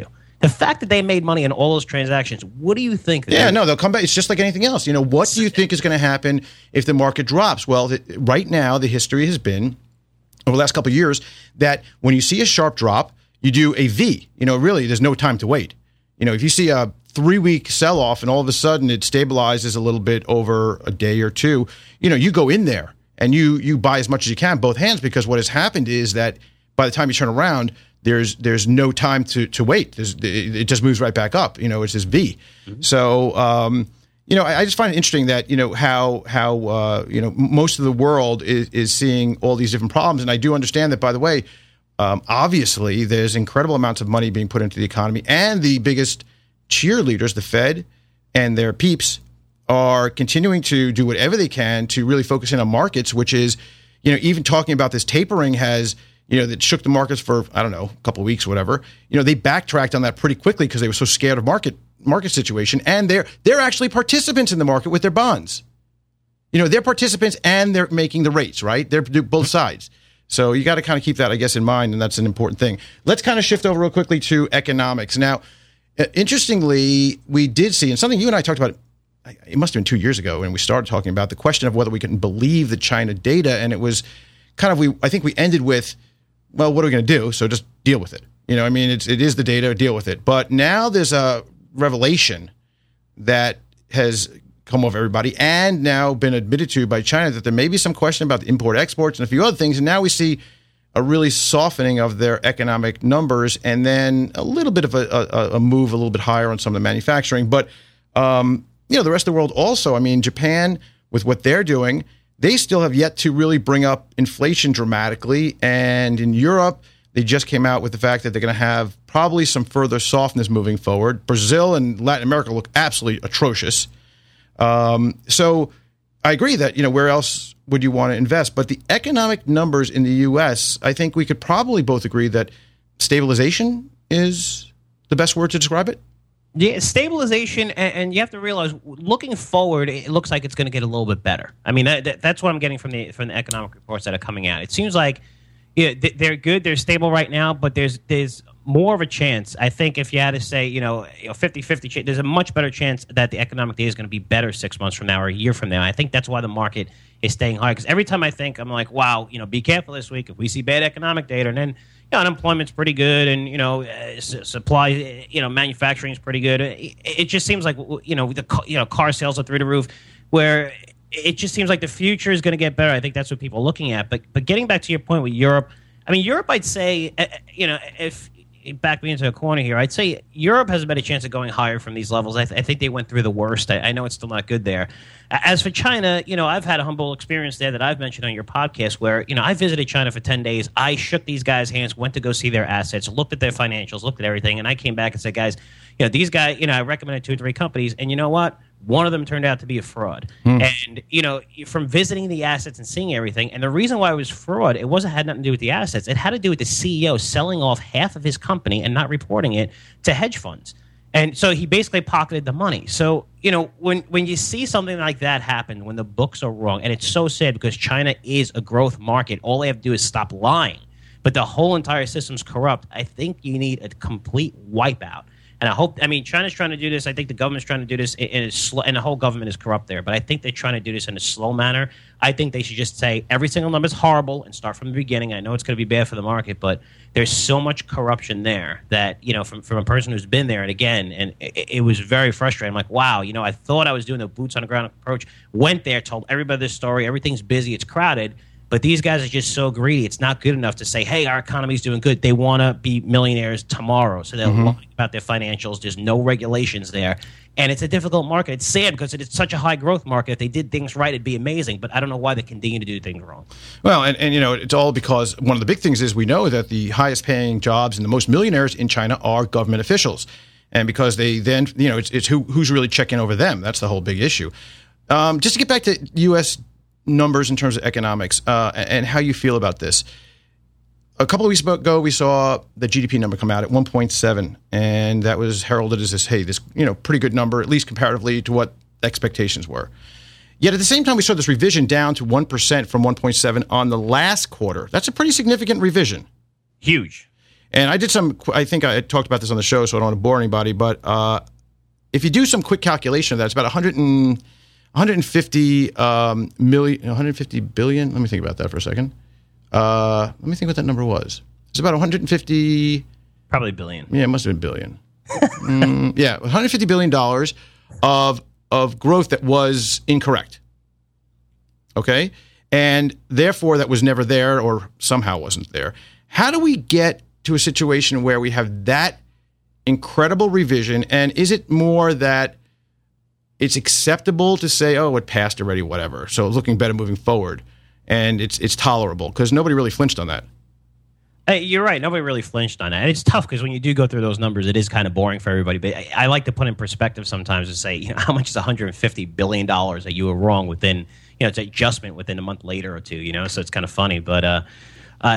The fact that they made money in all those transactions, what do you think? Yeah, no, they'll come back. It's just like anything else. You know, what do you think is going to happen if the market drops? Well, the, right now, the history has been, over the last couple of years, that when you see a sharp drop, you do a V. You know, really, there's no time to wait. You know, if you see a three-week sell-off and all of a sudden it stabilizes a little bit over a day or two, you know, you go in there and you you buy as much as you can, both hands, because what has happened is that by the time you turn around, there's there's no time to to wait. There's, it just moves right back up. You know, it's this V. Mm-hmm. So, um, you know, I, I just find it interesting that, you know, how how uh, you know most of the world is, is seeing all these different problems, and I do understand that. By the way, um, obviously, there's incredible amounts of money being put into the economy, and the biggest cheerleaders, the Fed and their peeps, are continuing to do whatever they can to really focus in on markets, which is, you know, even talking about this tapering has. You know, that shook the markets for, I don't know, a couple of weeks or whatever. You know, they backtracked on that pretty quickly because they were so scared of market market situation. And they're they're actually participants in the market with their bonds. You know, they're participants and they're making the rates, right? They're, they're both sides. So you got to kind of keep that, I guess, in mind, and that's an important thing. Let's kind of shift over real quickly to economics. Now, interestingly, we did see, and something you and I talked about, it must have been two years ago when we started talking about the question of whether we can believe the China data. And it was kind of, we I think we ended with, well, what are we going to do? So just deal with it. You know, I mean, it's, it is the data, deal with it. But now there's a revelation that has come over everybody and now been admitted to by China that there may be some question about the import exports and a few other things. And now we see a really softening of their economic numbers and then a little bit of a, a, a move a little bit higher on some of the manufacturing. But, um, you know, the rest of the world also, I mean, Japan, with what they're doing, they still have yet to really bring up inflation dramatically. And in Europe, they just came out with the fact that they're going to have probably some further softness moving forward. Brazil and Latin America look absolutely atrocious. Um, so I agree that, you know, where else would you want to invest? But the economic numbers in the U S, I think we could probably both agree that stabilization is the best word to describe it. Yeah, stabilization, and, and you have to realize, looking forward, it looks like it's going to get a little bit better. I mean, that, that, that's what I'm getting from the from the economic reports that are coming out. It seems like yeah, they're good, they're stable right now, but there's there's more of a chance. I think if you had to say, you know, fifty-fifty, there's a much better chance that the economic data is going to be better six months from now or a year from now. I think that's why the market is staying high. Because every time I think, I'm like, wow, you know, be careful this week if we see bad economic data, and then you know, unemployment's pretty good, and you know, uh, supply, you know, manufacturing is pretty good. It, it just seems like, you know, the you know car sales are through the roof, where it just seems like the future is going to get better. I think that's what people are looking at. But but getting back to your point with Europe, I mean, Europe, I'd say, uh, you know, if back me into a corner here, I'd say Europe has a better chance of going higher from these levels. I, th- I think they went through the worst. I, I know it's still not good there. As for China, you know, I've had a humble experience there that I've mentioned on your podcast where, you know, I visited China for ten days. I shook these guys' hands, went to go see their assets, looked at their financials, looked at everything, and I came back and said, guys, you know, these guys, you know, I recommended two or three companies, and you know what? One of them turned out to be a fraud. Hmm. And, you know, from visiting the assets and seeing everything, and the reason why it was fraud, it wasn't had nothing to do with the assets. It had to do with the C E O selling off half of his company and not reporting it to hedge funds. And so he basically pocketed the money. So, you know, when, when you see something like that happen, when the books are wrong, and it's so sad because China is a growth market, all they have to do is stop lying. But the whole entire system's corrupt. I think you need a complete wipeout. And I hope, I mean, China's trying to do this. I think the government's trying to do this in, in a slow, and the whole government is corrupt there. But I think they're trying to do this in a slow manner. I think they should just say every single number is horrible and start from the beginning. I know it's going to be bad for the market, but there's so much corruption there that, you know, from, from a person who's been there, and again, and it, it was very frustrating. I'm like, wow, you know, I thought I was doing the boots on the ground approach, went there, told everybody this story, everything's busy, it's crowded. But these guys are just so greedy. It's not good enough to say, hey, our economy's doing good. They want to be millionaires tomorrow. So they're mm-hmm. lying about their financials. There's no regulations there. And it's a difficult market. It's sad because it's such a high growth market. If they did things right, it'd be amazing. But I don't know why they continue to do things wrong. Well, and, and you know, it's all because one of the big things is we know that the highest paying jobs and the most millionaires in China are government officials. And because they then, you know, it's, it's who, who's really checking over them. That's the whole big issue. Um, just to get back to U S numbers in terms of economics uh, and how you feel about this. A couple of weeks ago, we saw the G D P number come out at one point seven, and that was heralded as this, hey, this you know pretty good number, at least comparatively to what expectations were. Yet at the same time, we saw this revision down to one percent from one point seven on the last quarter. That's a pretty significant revision. Huge. And I did some, I think I talked about this on the show, so I don't want to bore anybody, but uh, if you do some quick calculation of that, it's about one hundred and, one hundred fifty um, million, one hundred fifty billion. Let me think about that for a second. Uh, let me think what that number was. It's about one hundred fifty. Probably billion. Yeah, it must have been billion. mm, yeah, one hundred fifty billion dollars of of growth that was incorrect. Okay? And therefore that was never there or somehow wasn't there. How do we get to a situation where we have that incredible revision? And is it more that it's acceptable to say, oh, it passed already, whatever, so looking better moving forward, and it's it's tolerable? Because nobody really flinched on that. Hey, you're right. Nobody really flinched on that. And it's tough because when you do go through those numbers, it is kind of boring for everybody. But I, I like to put in perspective sometimes to say, you know, how much is one hundred fifty billion dollars that you were wrong within, you know, it's an adjustment within a month later or two, you know, so it's kind of funny. But uh, uh,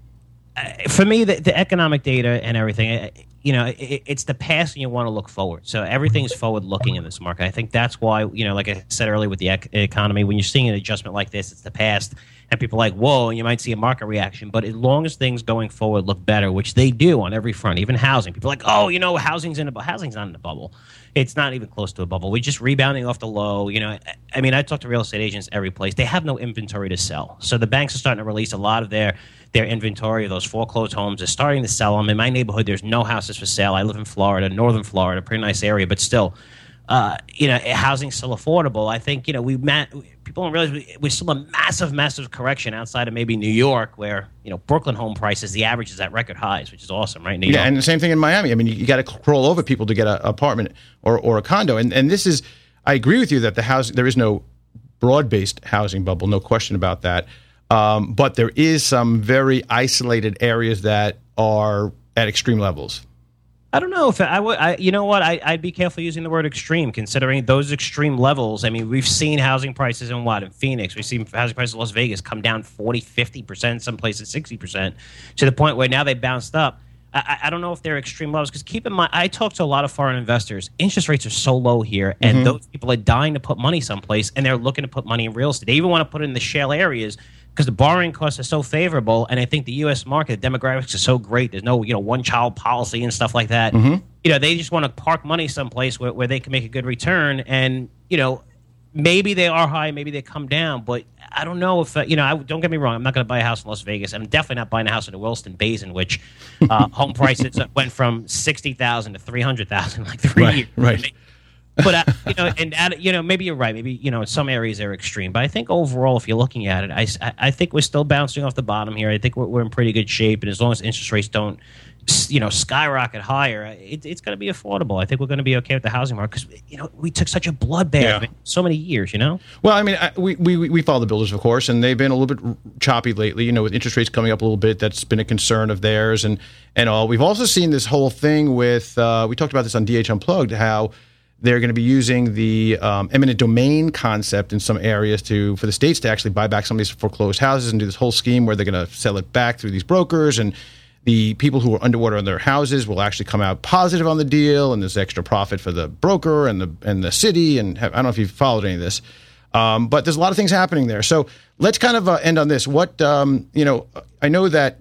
for me, the, the economic data and everything, you know, it, it's the past and you want to look forward. So everything's forward looking in this market. I think that's why, you know, like I said earlier with the ec- economy, when you're seeing an adjustment like this, it's the past. And people are like, whoa, and you might see a market reaction. But as long as things going forward look better, which they do on every front, even housing. People are like, oh, you know, housing's in a bubble. Housing's not in a bubble. It's not even close to a bubble. We're just rebounding off the low. You know, I mean, I talk to real estate agents every place. They have no inventory to sell. So the banks are starting to release a lot of their their inventory of those foreclosed homes. They're starting to sell them. In my neighborhood, there's no houses for sale. I live in Florida, northern Florida, pretty nice area, but still. Uh, you know, housing's still affordable. I think, you know, we ma- people don't realize we, we're still a massive, massive correction outside of maybe New York, where, you know, Brooklyn home prices, the average is at record highs, which is awesome, right? New yeah, York. And the same thing in Miami. I mean, you, you got to crawl over people to get an apartment or, or a condo. And and this is, I agree with you that the house, there is no broad-based housing bubble, no question about that. Um, but there is some very isolated areas that are at extreme levels. I don't know if I would. I, you know what? I, I'd be careful using the word extreme, considering those extreme levels. I mean, we've seen housing prices in what? In Phoenix. We've seen housing prices in Las Vegas come down forty, fifty percent, some places sixty percent, to the point where now they bounced up. I, I don't know if they're extreme levels, because keep in mind, I talk to a lot of foreign investors. Interest rates are so low here, and mm-hmm. those people are dying to put money someplace, and they're looking to put money in real estate. They even want to put it in the shale areas, because the borrowing costs are so favorable, and I think the U S market, the demographics are so great. There's no, you know, one-child policy and stuff like that. Mm-hmm. You know, they just want to park money someplace where, where they can make a good return. And, you know, maybe they are high, maybe they come down, but I don't know if, uh, you know, I, don't get me wrong, I'm not going to buy a house in Las Vegas. I'm definitely not buying a house in the Williston Basin, which uh, home prices went from sixty thousand dollars to three hundred thousand dollars in like three right, years. Right. But, uh, you know, and, uh, you know, maybe you're right. Maybe, you know, in some areas they're extreme. But I think overall, if you're looking at it, I, I think we're still bouncing off the bottom here. I think we're, we're in pretty good shape. And as long as interest rates don't, you know, skyrocket higher, it, it's going to be affordable. I think we're going to be okay with the housing market, because, you know, we took such a bloodbath yeah. in so many years, you know? Well, I mean, I, we, we we follow the builders, of course, and they've been a little bit choppy lately, you know, with interest rates coming up a little bit. That's been a concern of theirs and, and all. We've also seen this whole thing with, uh, we talked about this on D H Unplugged, how they're going to be using the um, eminent domain concept in some areas to for the states to actually buy back some of these foreclosed houses and do this whole scheme where they're going to sell it back through these brokers, and the people who are underwater on their houses will actually come out positive on the deal, and there's extra profit for the broker and the and the city. And have, I don't know if you've followed any of this, um, but there's a lot of things happening there. So let's kind of uh, end on this. What um, you know, I know that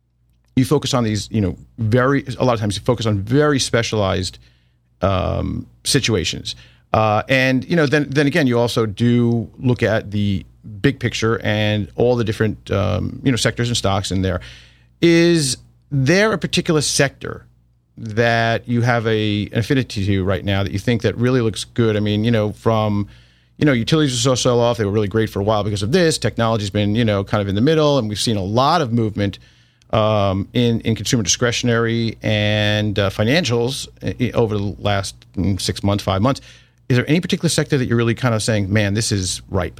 you focus on these, you know, very a lot of times you focus on very specialized um, situations. Uh, and, you know, then then again, you also do look at the big picture and all the different, um, you know, sectors and stocks in there. Is there a particular sector that you have a, an affinity to right now that you think that really looks good? I mean, you know, from, you know, utilities are so sell off. They were really great for a while because of this. Technology's been, you know, kind of in the middle, and we've seen a lot of movement um, in, in consumer discretionary and uh, financials over the last six months, five months. Is there any particular sector that you're really kind of saying, man, this is ripe?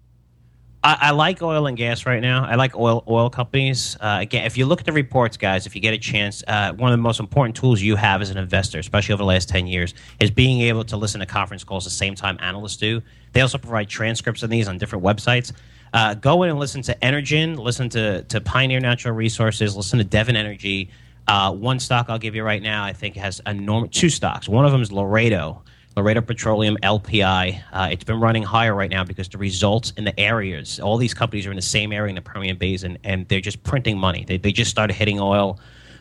I, I like oil and gas right now. I like oil oil companies. Uh, again, if you look at the reports, guys, if you get a chance, uh, one of the most important tools you have as an investor, especially over the last ten years, is being able to listen to conference calls the same time analysts do. They also provide transcripts of these on different websites. Uh, go in and listen to Energen, listen to, to Pioneer Natural Resources, listen to Devon Energy. Uh, one stock I'll give you right now, I think, has a norm- two stocks. One of them is Laredo. Laredo Petroleum, L P I. Uh, it's been running higher right now because the results in the areas, all these companies are in the same area in the Permian Basin, and they're just printing money. They they just started hitting oil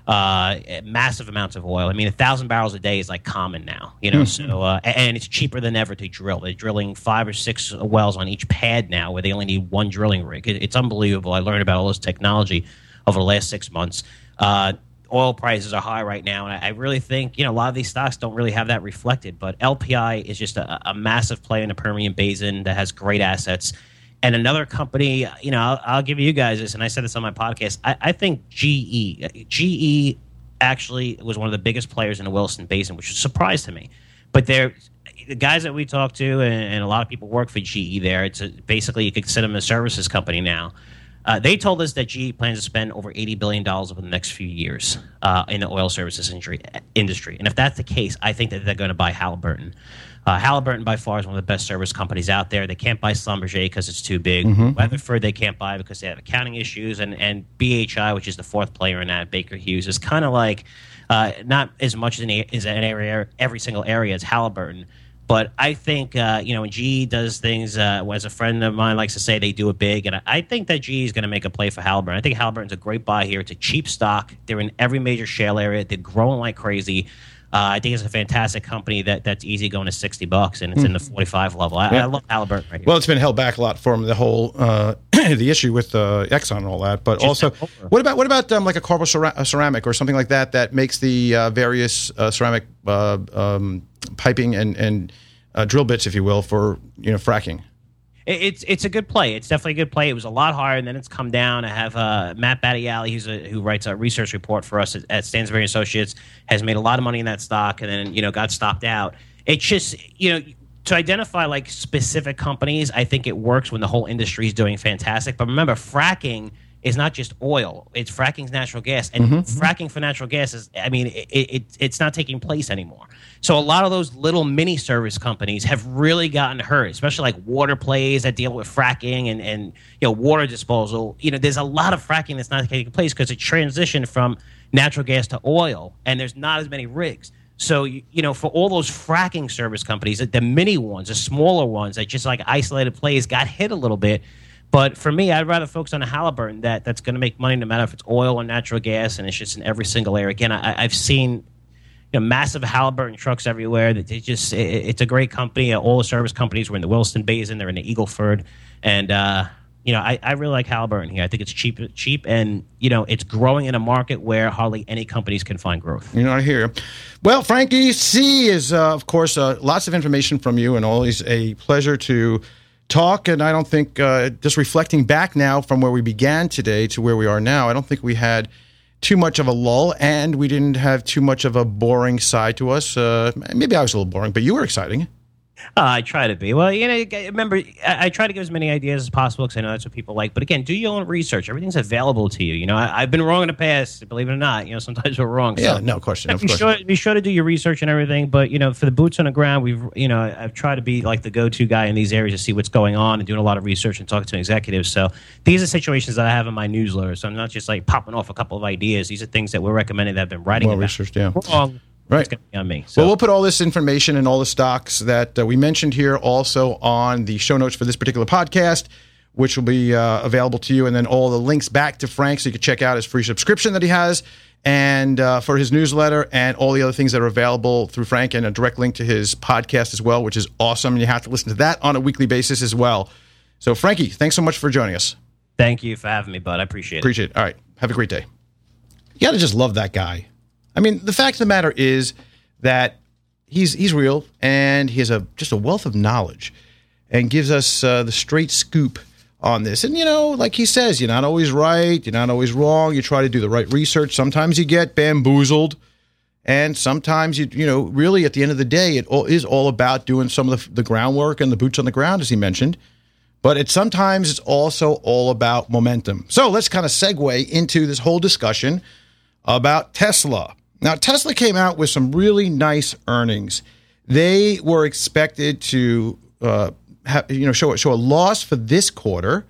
uh, massive amounts of oil. I mean, a thousand barrels a day is like common now, you know. Mm-hmm. So uh, and it's cheaper than ever to drill. They're drilling five or six wells on each pad now, where they only need one drilling rig. It, it's unbelievable. I learned about all this technology over the last six months. Uh, oil prices are high right now, and I, I really think, you know, a lot of these stocks don't really have that reflected. But L P I is just a, a massive play in the Permian Basin that has great assets. And another company, you know, I'll, I'll give you guys this, and I said this on my podcast. I, I think G E, G E actually was one of the biggest players in the Williston Basin, which was a surprise to me. But they're the guys that we talk to, and, and a lot of people work for G E there. It's a, basically you could consider them a services company now. Uh, they told us that G E plans to spend over eighty billion dollars over the next few years uh, in the oil services industry. And if that's the case, I think that they're going to buy Halliburton. Uh, Halliburton, by far, is one of the best service companies out there. They can't buy Schlumberger because it's too big. Mm-hmm. Weatherford, they can't buy because they have accounting issues. And, and B H I, which is the fourth player in that, Baker Hughes, is kind of like uh, not as much as an, as an area, every single area as Halliburton. But I think, uh, you know, when G E does things, uh, as a friend of mine likes to say, they do it big. And I, I think that G E is going to make a play for Halliburton. I think Halliburton's a great buy here. It's a cheap stock. They're in every major shale area. They're growing like crazy. Uh, I think it's a fantastic company that, that's easy going to sixty bucks, and it's mm. in the forty-five level. I, yeah. I love Halliburton right here. Well, it's been held back a lot from the whole uh, the issue with uh, Exxon and all that. But Just also, what about what about um, like a Carbo ceramic or something like that that makes the uh, various uh, ceramic uh, um, piping and and uh, drill bits, if you will, for you know fracking? It's it's a good play. It's definitely a good play. It was a lot higher, and then it's come down. I have uh, Matt Battiali, who's a, who writes a research report for us at, at Stansberry Associates, has made a lot of money in that stock, and then you know got stopped out. It's just you know to identify like specific companies. I think it works when the whole industry is doing fantastic. But remember, fracking is not just oil; it's fracking's natural gas, and mm-hmm. fracking for natural gas is. I mean, it, it it's not taking place anymore. So a lot of those little mini service companies have really gotten hurt, especially like water plays that deal with fracking and, and you know water disposal. You know, there's a lot of fracking that's not taking place because it transitioned from natural gas to oil, and there's not as many rigs. So you, you know, for all those fracking service companies, the mini ones, the smaller ones that just like isolated plays got hit a little bit. But for me, I'd rather focus on a Halliburton that that's going to make money no matter if it's oil or natural gas, and it's just in every single area. Again, I, I've seen. You know, massive Halliburton trucks everywhere. That they just it, it's a great company. All the service companies were in the Williston Basin. They're in the Eagleford, and uh, you know I, I really like Halliburton here. I think it's cheap, cheap, and you know it's growing in a market where hardly any companies can find growth. You know, I hear you. Well, Frankie C is uh, of course uh, lots of information from you, and always a pleasure to talk. And I don't think uh, just reflecting back now from where we began today to where we are now, I don't think we had too much of a lull, and we didn't have too much of a boring side to us. Uh, maybe I was a little boring, but you were exciting. Uh, I try to be. Well, you know, remember, I, I try to give as many ideas as possible because I know that's what people like. But again, do your own research. Everything's available to you. You know, I, I've been wrong in the past, believe it or not. You know, sometimes we're wrong. Yeah, so, no question. Of be course. Sure, be sure to do your research and everything. But, you know, for the boots on the ground, we've, you know, I've tried to be like the go-to guy in these areas to see what's going on and doing a lot of research and talking to executives. So these are situations that I have in my newsletter. So I'm not just like popping off a couple of ideas. These are things that we're recommending that I've been writing well about. Researched, yeah. Wrong. Right. It's going to be on me. So. Well, we'll put all this information and all the stocks that uh, we mentioned here also on the show notes for this particular podcast, which will be uh, available to you, and then all the links back to Frank so you can check out his free subscription that he has, and uh, for his newsletter, and all the other things that are available through Frank, and a direct link to his podcast as well, which is awesome, and you have to listen to that on a weekly basis as well. So, Frankie, thanks so much for joining us. Thank you for having me, bud. I appreciate it. Appreciate it. All right. Have a great day. You got to just love that guy. I mean, the fact of the matter is that he's he's real, and he has a just a wealth of knowledge and gives us uh, the straight scoop on this. And, you know, like he says, you're not always right. You're not always wrong. You try to do the right research. Sometimes you get bamboozled, and sometimes, you you know, really at the end of the day, it all, is all about doing some of the, the groundwork and the boots on the ground, as he mentioned. But it sometimes it's also all about momentum. So let's kind of segue into this whole discussion about Tesla. Now, Tesla came out with some really nice earnings. They were expected to, uh, have, you know, show show a loss for this quarter,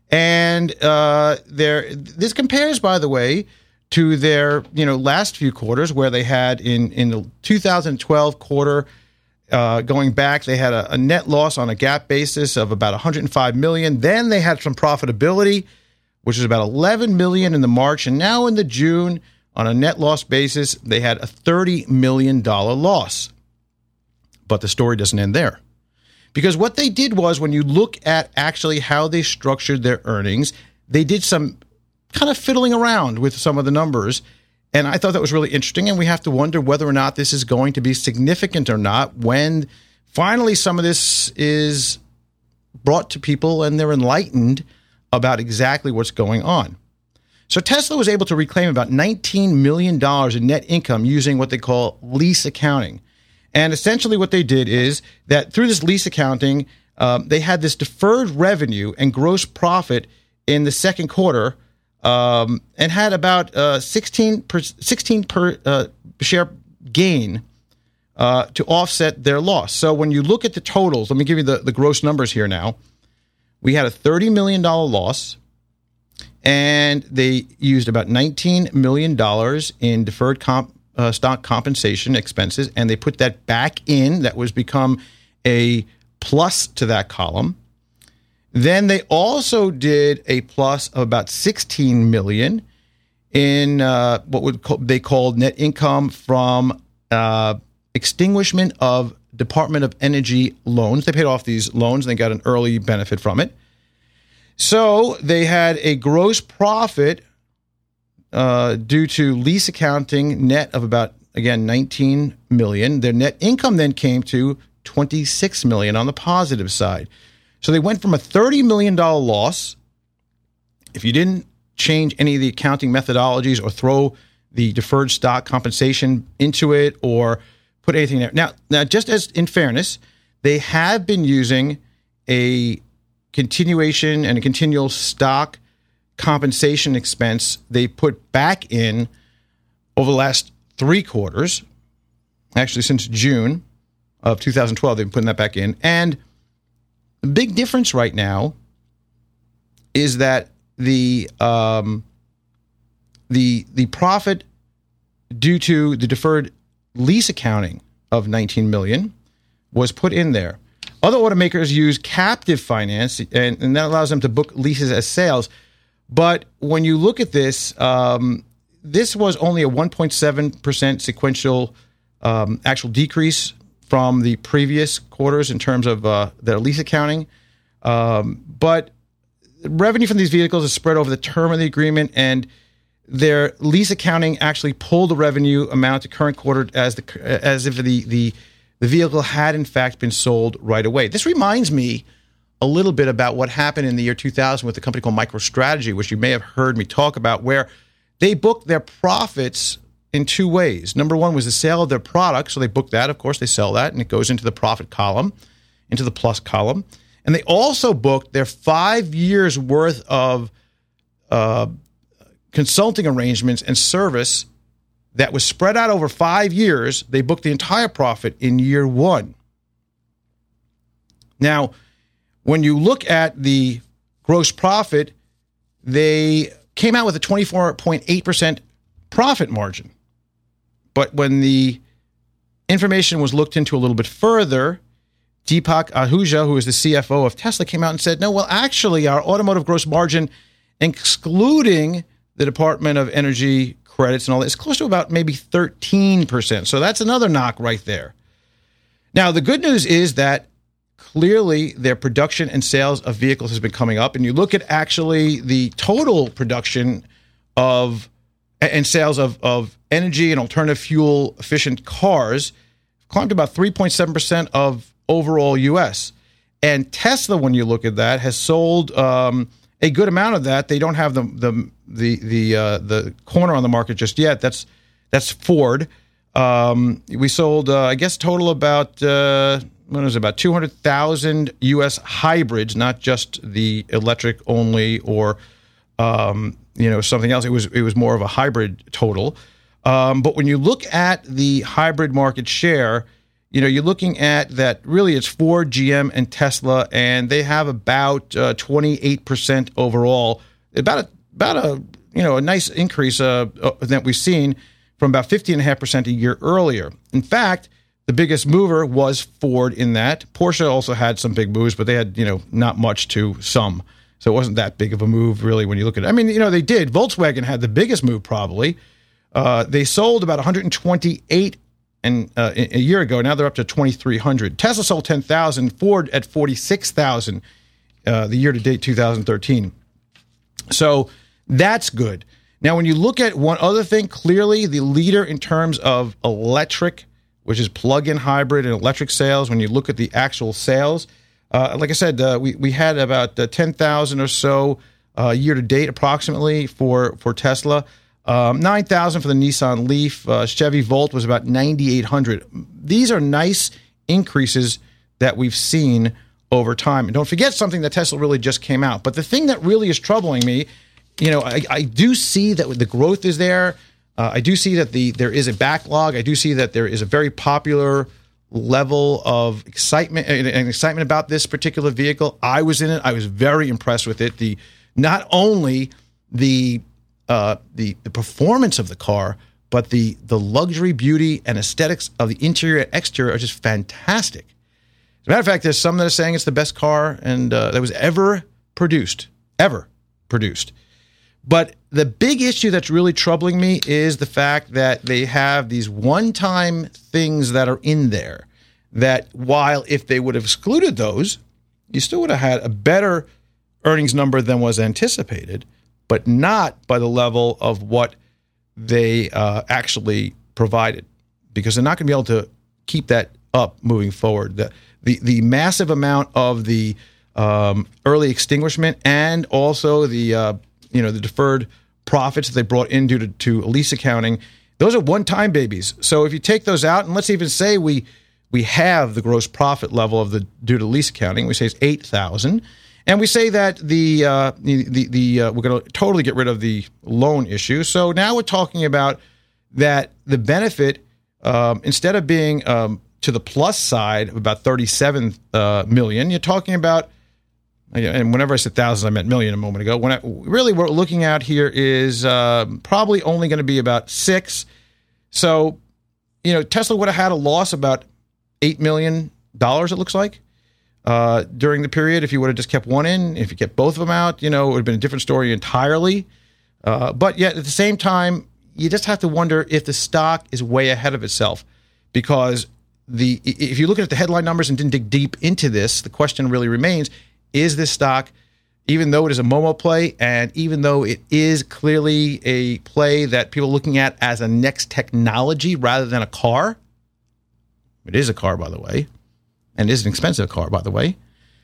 and uh, there. This compares, by the way, to their you know last few quarters where they had in in the two thousand twelve quarter. Uh, going back, they had a, a net loss on a GAAP basis of about one hundred five million dollars. Then they had some profitability, which is about eleven million dollars in the March, and now in the June. On a net loss basis, they had a thirty million dollars loss. But the story doesn't end there. Because what they did was, when you look at actually how they structured their earnings, they did some kind of fiddling around with some of the numbers. And I thought that was really interesting. And we have to wonder whether or not this is going to be significant or not when finally some of this is brought to people and they're enlightened about exactly what's going on. So Tesla was able to reclaim about nineteen million dollars in net income using what they call lease accounting. And essentially what they did is that through this lease accounting, um, they had this deferred revenue and gross profit in the second quarter um, and had about uh, sixteen per, sixteen per uh, share gain uh, to offset their loss. So when you look at the totals, let me give you the, the gross numbers here now. We had a thirty million dollars loss, and they used about nineteen million dollars in deferred comp, uh, stock compensation expenses, and they put that back in. That was become a plus to that column. Then they also did a plus of about sixteen million dollars in uh, what would co- they called net income from uh, extinguishment of Department of Energy loans. They paid off these loans and they got an early benefit from it. So they had a gross profit uh, due to lease accounting net of about, again, nineteen million dollars. Their net income then came to twenty-six million dollars on the positive side. So they went from a thirty million dollars loss. If you didn't change any of the accounting methodologies or throw the deferred stock compensation into it or put anything there. Now, now, just as in fairness, they have been using a continuation and a continual stock compensation expense they put back in over the last three quarters, actually since June of two thousand twelve, they've been putting that back in. And the big difference right now is that the um, the the profit due to the deferred lease accounting of nineteen million dollars was put in there. Other automakers use captive finance, and, and that allows them to book leases as sales. But when you look at this, um, this was only a one point seven percent sequential um, actual decrease from the previous quarters in terms of uh, their lease accounting. Um, but revenue from these vehicles is spread over the term of the agreement, and their lease accounting actually pulled the revenue amount to current quarter as the as if the the the vehicle had in fact been sold right away. This reminds me a little bit about what happened in the year two thousand with a company called MicroStrategy, which you may have heard me talk about, where they booked their profits in two ways. Number one was the sale of their product, so they booked that. Of course, they sell that, and it goes into the profit column, into the plus column. And they also booked their five years worth of uh, consulting arrangements and service that was spread out over five years. They booked the entire profit in year one. Now, when you look at the gross profit, they came out with a twenty-four point eight percent profit margin. But when the information was looked into a little bit further, Deepak Ahuja, who is the C F O of Tesla, came out and said, no, well, actually, our automotive gross margin, excluding the Department of Energy credits and all that, is close to about maybe thirteen percent. So that's another knock right there. Now, the good news is that clearly their production and sales of vehicles has been coming up. And you look at actually the total production of and sales of, of energy and alternative fuel efficient cars climbed to about three point seven percent of overall U S. And Tesla, when you look at that, has sold um, a good amount of that. They don't have the the the the uh, the corner on the market just yet. That's that's Ford. Um, we sold, uh, I guess, total about uh, what was it, about two hundred thousand U S hybrids, not just the electric only or um, you know something else. It was it was more of a hybrid total. Um, but when you look at the hybrid market share, you know, you're looking at that really it's Ford, G M, and Tesla, and they have about uh, twenty-eight percent overall. About a, about a, you know, a nice increase uh, uh, that we've seen from about fifteen point five percent a year earlier. In fact, the biggest mover was Ford in that. Porsche also had some big moves, but they had, you know, not much to some. So it wasn't that big of a move, really, when you look at it. I mean, you know, they did. Volkswagen had the biggest move, probably. Uh, they sold about one hundred twenty-eight and uh, a year ago. Now they're up to twenty-three hundred. Tesla sold ten thousand. Ford at forty-six thousand uh, the year to date two thousand thirteen. So that's good. Now, when you look at one other thing, clearly the leader in terms of electric, which is plug-in hybrid and electric sales, when you look at the actual sales, uh, like I said, uh, we, we had about uh, ten thousand or so uh, year to date approximately for, for Tesla. Um, nine thousand for the Nissan Leaf. Uh, Chevy Volt was about ninety-eight hundred. These are nice increases that we've seen over time. And don't forget something that Tesla really just came out. But the thing that really is troubling me, you know, I, I do see that the growth is there. Uh, I do see that the there is a backlog. I do see that there is a very popular level of excitement and excitement about this particular vehicle. I was in it. I was very impressed with it. The not only the uh, the the performance of the car, but the the luxury, beauty, and aesthetics of the interior and exterior are just fantastic. As a matter of fact, there's some that are saying it's the best car and uh, that was ever produced, ever produced. But the big issue that's really troubling me is the fact that they have these one-time things that are in there that while if they would have excluded those, you still would have had a better earnings number than was anticipated, but not by the level of what they uh, actually provided, because they're not going to be able to keep that up moving forward. The, the, the massive amount of the um, early extinguishment and also the uh, you know, the deferred profits that they brought in due to, to lease accounting, those are one-time babies. So if you take those out, and let's even say we we have the gross profit level of the due to lease accounting, we say it's eight thousand, and we say that the uh, the the, the uh, we're going to totally get rid of the loan issue. So now we're talking about that the benefit um, instead of being um, to the plus side of about thirty-seven uh, million, you're talking about. And whenever I said thousands, I meant million a moment ago. When I, really what we're looking at here is uh, probably only going to be about six. So, you know, Tesla would have had a loss about eight million dollars, it looks like, uh, during the period. If you would have just kept one in, if you kept both of them out, you know, it would have been a different story entirely. Uh, but yet at the same time, you just have to wonder if the stock is way ahead of itself. Because the if you look at the headline numbers and didn't dig deep into this, the question really remains, is this stock, even though it is a Momo play, and even though it is clearly a play that people are looking at as a next technology rather than a car, it is a car, by the way, and it is an expensive car, by the way,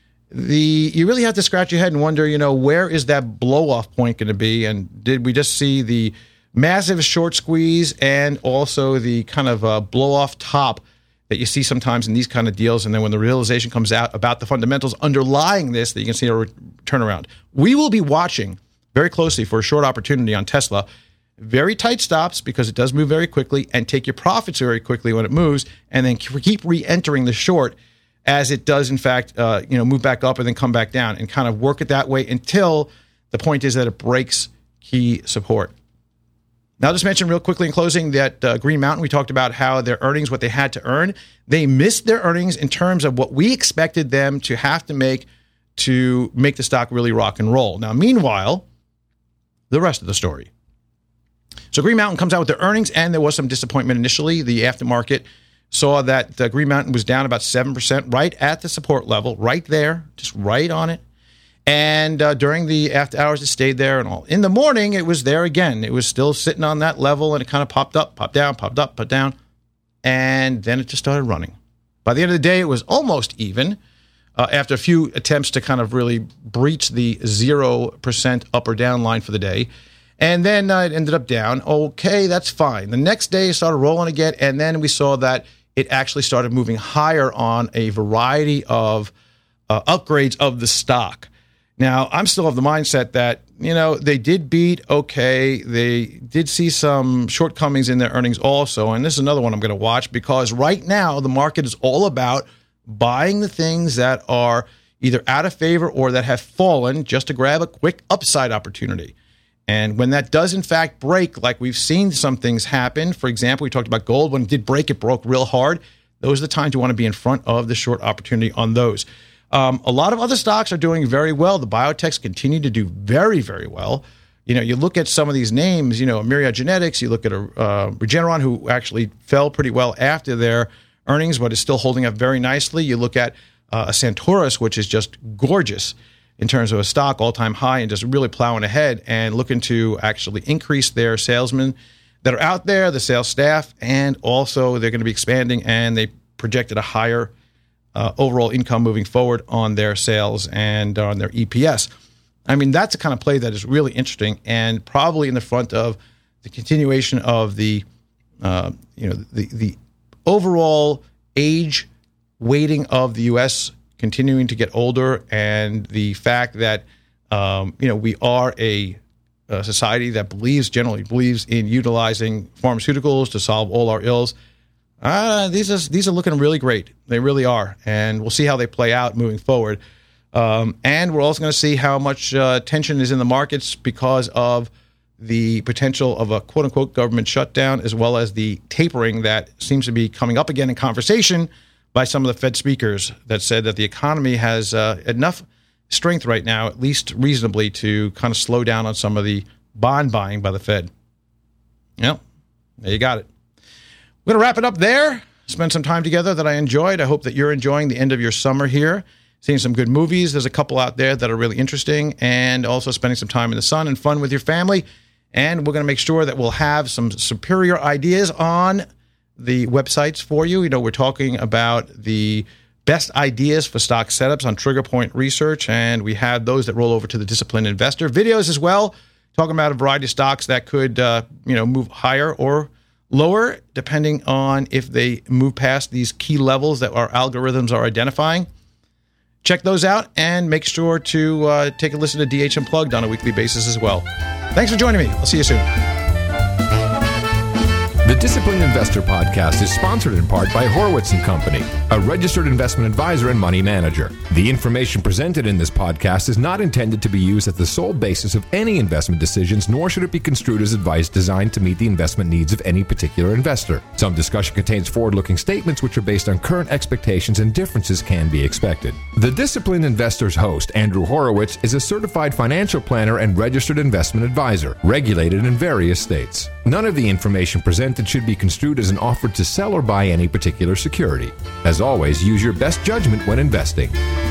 the you really have to scratch your head and wonder, you know, where is that blow-off point going to be? And did we just see the massive short squeeze and also the kind of uh, blow-off top that you see sometimes in these kind of deals, and then when the realization comes out about the fundamentals underlying this, that you can see a re- turnaround. We will be watching very closely for a short opportunity on Tesla. Very tight stops because it does move very quickly, and take your profits very quickly when it moves, and then keep re-entering the short as it does, in fact, uh, you know, move back up and then come back down, and kind of work it that way until the point is that it breaks key support. Now, I'll just mention real quickly in closing that uh, Green Mountain, we talked about how their earnings, what they had to earn. They missed their earnings in terms of what we expected them to have to make to make the stock really rock and roll. Now, meanwhile, the rest of the story. So Green Mountain comes out with their earnings, and there was some disappointment initially. The aftermarket saw that uh, Green Mountain was down about seven percent, right at the support level, right there, just right on it. And uh, during the after hours, it stayed there and all. In the morning, it was there again. It was still sitting on that level, and it kind of popped up, popped down, popped up, popped down. And then it just started running. By the end of the day, it was almost even uh, after a few attempts to kind of really breach the zero percent up or down line for the day. And then uh, it ended up down. Okay, that's fine. The next day, it started rolling again, and then we saw that it actually started moving higher on a variety of uh, upgrades of the stock. Now, I'm still of the mindset that, you know, they did beat, okay, they did see some shortcomings in their earnings also, and this is another one I'm going to watch, because right now the market is all about buying the things that are either out of favor or that have fallen just to grab a quick upside opportunity. And when that does, in fact, break, like we've seen some things happen, for example, we talked about gold. When it did break, it broke real hard. Those are the times you want to be in front of the short opportunity on those. Um, a lot of other stocks are doing very well. The biotechs continue to do very, very well. you know, you look at some of these names, you know, Myriad Genetics, you look at a uh, Regeneron, who actually fell pretty well after their earnings, but is still holding up very nicely. You look at uh, a Santoris, which is just gorgeous in terms of a stock, all-time high, and just really plowing ahead and looking to actually increase their salesmen that are out there, the sales staff, and also they're going to be expanding, and they projected a higher uh, overall income moving forward on their sales and on their E P S. I mean, that's the kind of play that is really interesting and probably in the front of the continuation of the, uh, you know, the the overall age weighting of the U S continuing to get older, and the fact that um, you know we are a, a society that believes generally believes in utilizing pharmaceuticals to solve all our ills. Uh, these are these are looking really great. They really are, and we'll see how they play out moving forward. Um, and we're also going to see how much uh, tension is in the markets because of the potential of a quote unquote government shutdown, as well as the tapering that seems to be coming up again in conversation by some of the Fed speakers that said that the economy has uh, enough strength right now, at least reasonably, to kind of slow down on some of the bond buying by the Fed. Yep, there you got it. We're going to wrap it up there. Spend some time together that I enjoyed. I hope that you're enjoying the end of your summer here, seeing some good movies. There's a couple out there that are really interesting, and also spending some time in the sun and fun with your family. And we're going to make sure that we'll have some superior ideas on the websites for you. You know, we're talking about the best ideas for stock setups on Trigger Point Research, and we have those that roll over to the Disciplined Investor videos as well, talking about a variety of stocks that could, uh, you know, move higher or lower depending on if they move past these key levels that our algorithms are identifying. Check those out and make sure to uh, take a listen to D H Unplugged on a weekly basis as well. Thanks for joining me. I'll see you soon. The Disciplined Investor Podcast is sponsored in part by Horowitz and Company, a registered investment advisor and money manager. The information presented in this podcast is not intended to be used as the sole basis of any investment decisions, nor should it be construed as advice designed to meet the investment needs of any particular investor. Some discussion contains forward-looking statements which are based on current expectations, and differences can be expected. The Disciplined Investor's host, Andrew Horowitz, is a certified financial planner and registered investment advisor, regulated in various states. None of the information presented should be construed as an offer to sell or buy any particular security. As always, use your best judgment when investing.